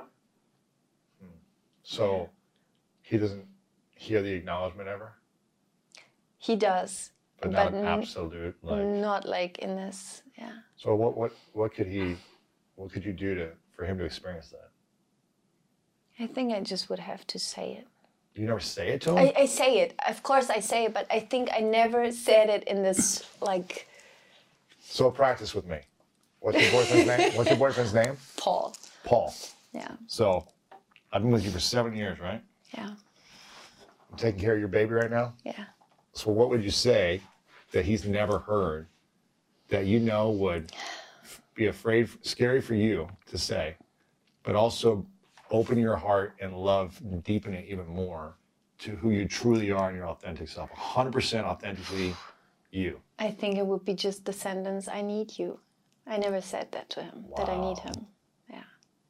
So he doesn't hear the acknowledgement ever? He does. But not an absolute, like... Not like in this, yeah. So what could you do for him to experience that? I think I just would have to say it. You never say it to him? I say it. Of course I say it, but I think I never said it in this, like... So practice with me. What's your boyfriend's name? What's your boyfriend's name? Paul. Paul. Yeah. So I've been with you for 7 years, right? Yeah. I'm taking care of your baby right now? Yeah. So what would you say that he's never heard that you know would be scary for you to say, but also open your heart and love and deepen it even more to who you truly are in your authentic self, 100% authentically you? I think it would be just the sentence, I need you. I never said that to him, that I need him. Yeah.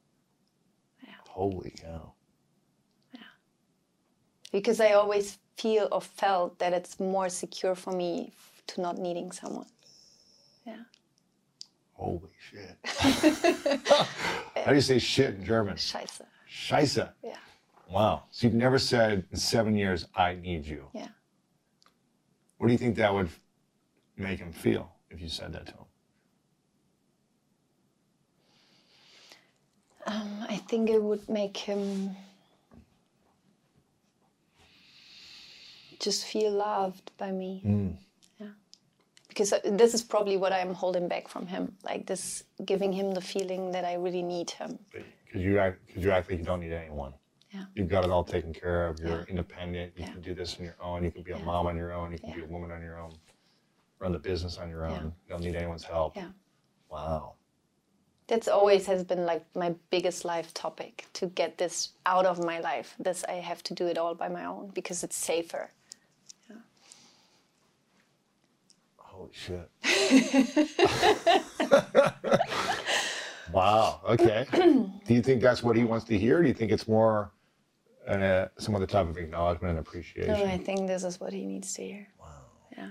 Holy cow. Yeah. Because I always feel or felt that it's more secure for me to not needing someone. Yeah. Holy shit. How do you say shit in German? Scheiße. Scheiße. Yeah. Wow. So you've never said in 7 years, I need you. Yeah. What do you think that would make him feel if you said that to him? I think it would make him just feel loved by me. Yeah. Because this is probably what I'm holding back from him, like this, giving him the feeling that I really need him. Because you act like you don't need anyone. Yeah. You've got it all taken care of. You're independent. You can do this on your own. You can be a mom on your own. You can be a woman on your own. Run the business on your own. You don't need anyone's help. Yeah. Wow. That's always has been like my biggest life topic, to get this out of my life. This, I have to do it all by my own because it's safer. Yeah. Holy shit. Wow. Okay. Do you think that's what he wants to hear? Do you think it's more some other type of acknowledgement and appreciation? No, I think this is what he needs to hear. Wow. Yeah.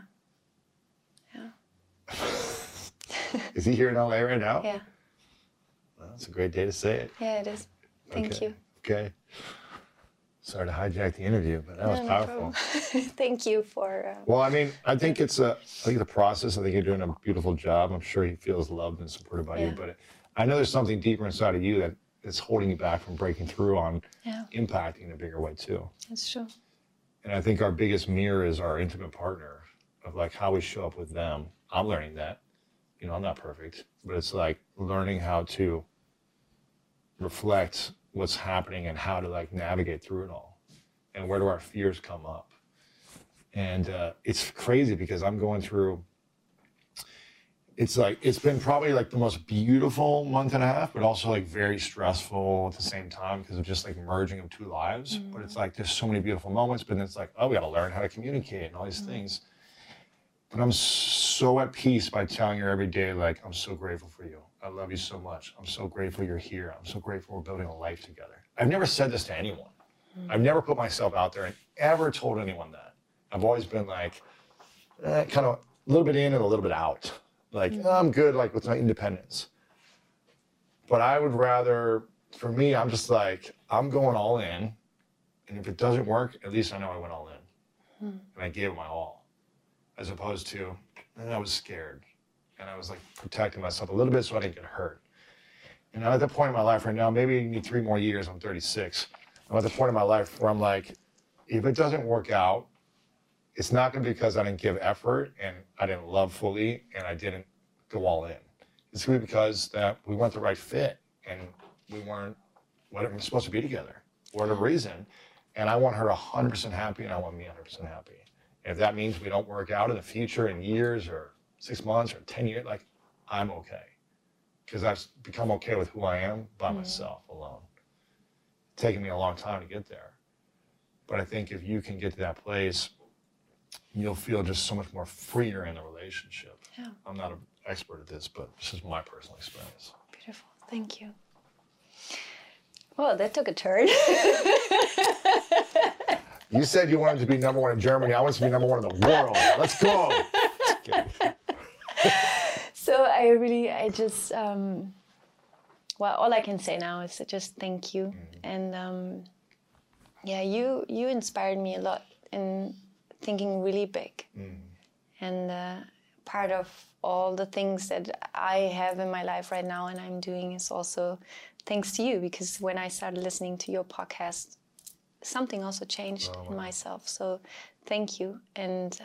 Is he here in LA right now? Yeah. Well, that's a great day to say it. Yeah, it is. Thank you. Okay. Sorry to hijack the interview, but that was powerful. Thank you for... Well, I mean, I think it's the process. I think you're doing a beautiful job. I'm sure he feels loved and supported by you, but I know there's something deeper inside of you that's holding you back from breaking through on impacting in a bigger way too. That's true. And I think our biggest mirror is our intimate partner, of like how we show up with them. I'm learning that. You know, I'm not perfect, but it's like learning how to reflect what's happening and how to like navigate through it all, and where do our fears come up. And it's crazy because I'm going through, it's been probably like the most beautiful month and a half, but also like very stressful at the same time because of just like merging of two lives. But it's like there's so many beautiful moments, but then it's like, oh, we got to learn how to communicate and all these things. But I'm so at peace by telling her every day, like, I'm so grateful for you. I love you so much. I'm so grateful you're here. I'm so grateful we're building a life together. I've never said this to anyone. I've never put myself out there and ever told anyone that. I've always been like, kind of a little bit in and a little bit out. Like, I'm good, like, with my independence. But I would rather, for me, I'm just like, I'm going all in. And if it doesn't work, at least I know I went all in. And I gave it my all. As opposed to, I was scared. And I was like protecting myself a little bit so I didn't get hurt. And I'm at the point in my life right now, maybe you need 3 more years, I'm 36. I'm at the point in my life where I'm like, if it doesn't work out, it's not gonna be because I didn't give effort and I didn't love fully and I didn't go all in. It's gonna be because that we weren't the right fit and we weren't what we're supposed to be together for whatever reason. And I want her 100% happy and I want me 100% happy. And if that means we don't work out in the future in years or 6 months or 10 years, like, I'm okay. Because I've become okay with who I am by myself alone. It's taken me a long time to get there. But I think if you can get to that place, you'll feel just so much more freer in the relationship. Yeah. I'm not an expert at this, but this is my personal experience. Beautiful. Thank you. Well, that took a turn. You said you wanted to be number one in Germany. I want to be number one in the world. Let's go. So I just, well, all I can say now is just thank you. And yeah, you inspired me a lot in thinking really big. And part of all the things that I have in my life right now and I'm doing is also thanks to you, because when I started listening to your podcast, something also changed in myself. So thank you. And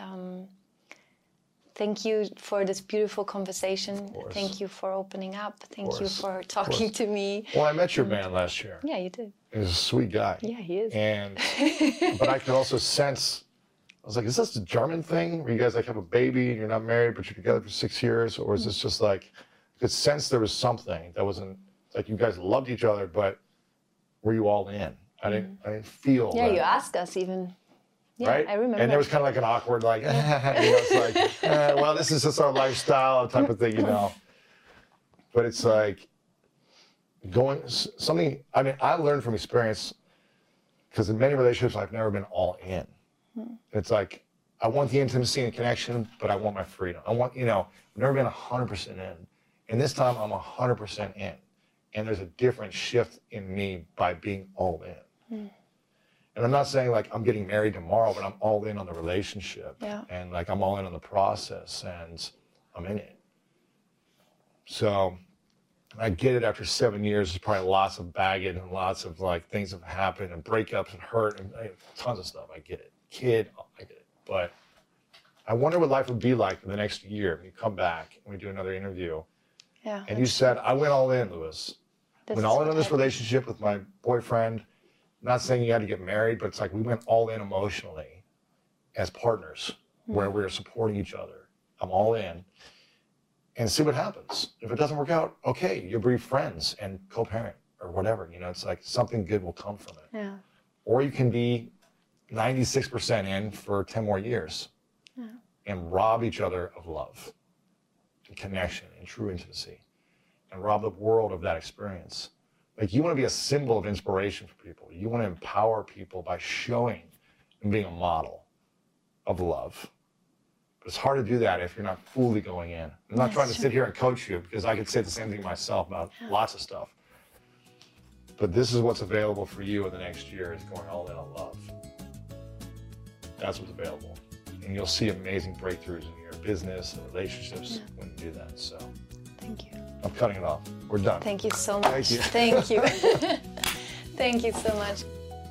thank you for this beautiful conversation. Thank you for opening up. Thank you for talking to me. Well, I met your man last year. Yeah, you did. He's a sweet guy. Yeah, he is. And but I could also sense, I was like, is this a German thing where you guys like have a baby and you're not married but you're together for 6 years? Or is this just like, I could sense there was something that wasn't, like you guys loved each other, but were you all in? I didn't feel Yeah, that. you asked us even. Yeah, right? I remember. And there was kind of like an awkward, like, it's like, well, this is just our lifestyle type of thing, But it's like something, I learned from experience, because in many relationships, I've never been all in. It's like, I want the intimacy and connection, but I want my freedom. I want, I've never been 100% in. And this time I'm 100% in. And there's a different shift in me by being all in. And I'm not saying like I'm getting married tomorrow, but I'm all in on the relationship. Yeah. And like I'm all in on the process and I'm in it. So I get it after 7 years, there's probably lots of baggage and lots of like things have happened and breakups and hurt and tons of stuff. I get it. I get it. But I wonder what life would be like in the next year when you come back and we do another interview. Yeah. And you said, I went all in, Louis. I went all in on this relationship with my boyfriend. I'm not saying you had to get married, but it's like we went all in emotionally as partners where we were supporting each other. I'm all in. And see what happens. If it doesn't work out, okay, you'll be friends and co-parent or whatever. It's like something good will come from it. Yeah. Or you can be 96% in for 10 more years and rob each other of love and connection and true intimacy and rob the world of that experience. Like you want to be a symbol of inspiration for people. You want to empower people by showing and being a model of love. But it's hard to do that if you're not fully going in. I'm not trying to sit here and coach you, because I could say the same thing myself about lots of stuff. But this is what's available for you in the next year, is going all in on love. That's what's available. And you'll see amazing breakthroughs in your business and relationships when you do that. So thank you. I'm cutting it off. We're done. Thank you so much. Thank you. Thank you. Thank you so much.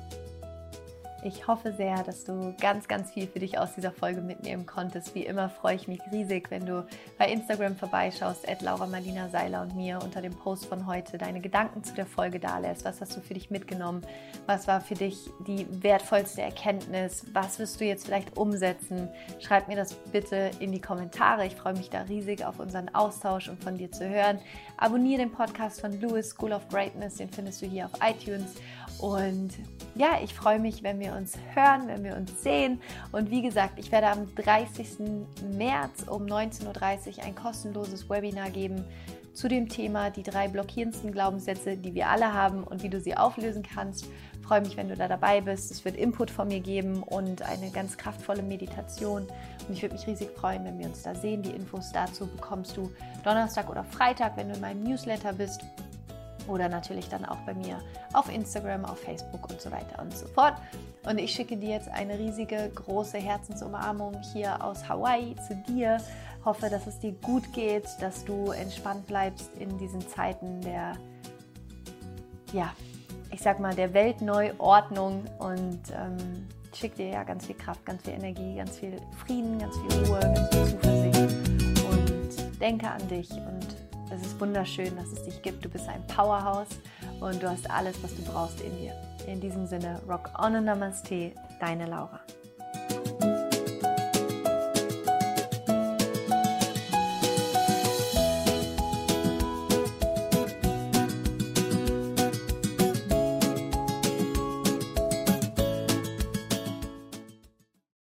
Ich hoffe sehr, dass du ganz, ganz viel für dich aus dieser Folge mitnehmen konntest. Wie immer freue ich mich riesig, wenn du bei Instagram vorbeischaust, @LauraMarlina-Seiler, und mir unter dem Post von heute deine Gedanken zu der Folge dalässt. Was hast du für dich mitgenommen? Was war für dich die wertvollste Erkenntnis? Was wirst du jetzt vielleicht umsetzen? Schreib mir das bitte in die Kommentare. Ich freue mich da riesig auf unseren Austausch und von dir zu hören. Abonniere den Podcast von Louis School of Greatness, den findest du hier auf iTunes. Und ja, ich freue mich, wenn wir uns hören, wenn wir uns sehen. Und wie gesagt, ich werde am 30. März um 19:30 Uhr ein kostenloses Webinar geben zu dem Thema die 3 blockierendsten Glaubenssätze, die wir alle haben und wie du sie auflösen kannst. Ich freue mich, wenn du da dabei bist. Es wird Input von mir geben und eine ganz kraftvolle Meditation. Und ich würde mich riesig freuen, wenn wir uns da sehen. Die Infos dazu bekommst du Donnerstag oder Freitag, wenn du in meinem Newsletter bist. Oder natürlich dann auch bei mir auf Instagram, auf Facebook und so weiter und so fort. Und ich schicke dir jetzt eine riesige, große Herzensumarmung hier aus Hawaii zu dir. Hoffe, dass es dir gut geht, dass du entspannt bleibst in diesen Zeiten der, der Weltneuordnung. Und schicke dir ja ganz viel Kraft, ganz viel Energie, ganz viel Frieden, ganz viel Ruhe, ganz viel Zuversicht. Und denke an dich. Und es ist wunderschön, dass es dich gibt. Du bist ein Powerhouse und du hast alles, was du brauchst in dir. In diesem Sinne, rock on and namaste, deine Laura.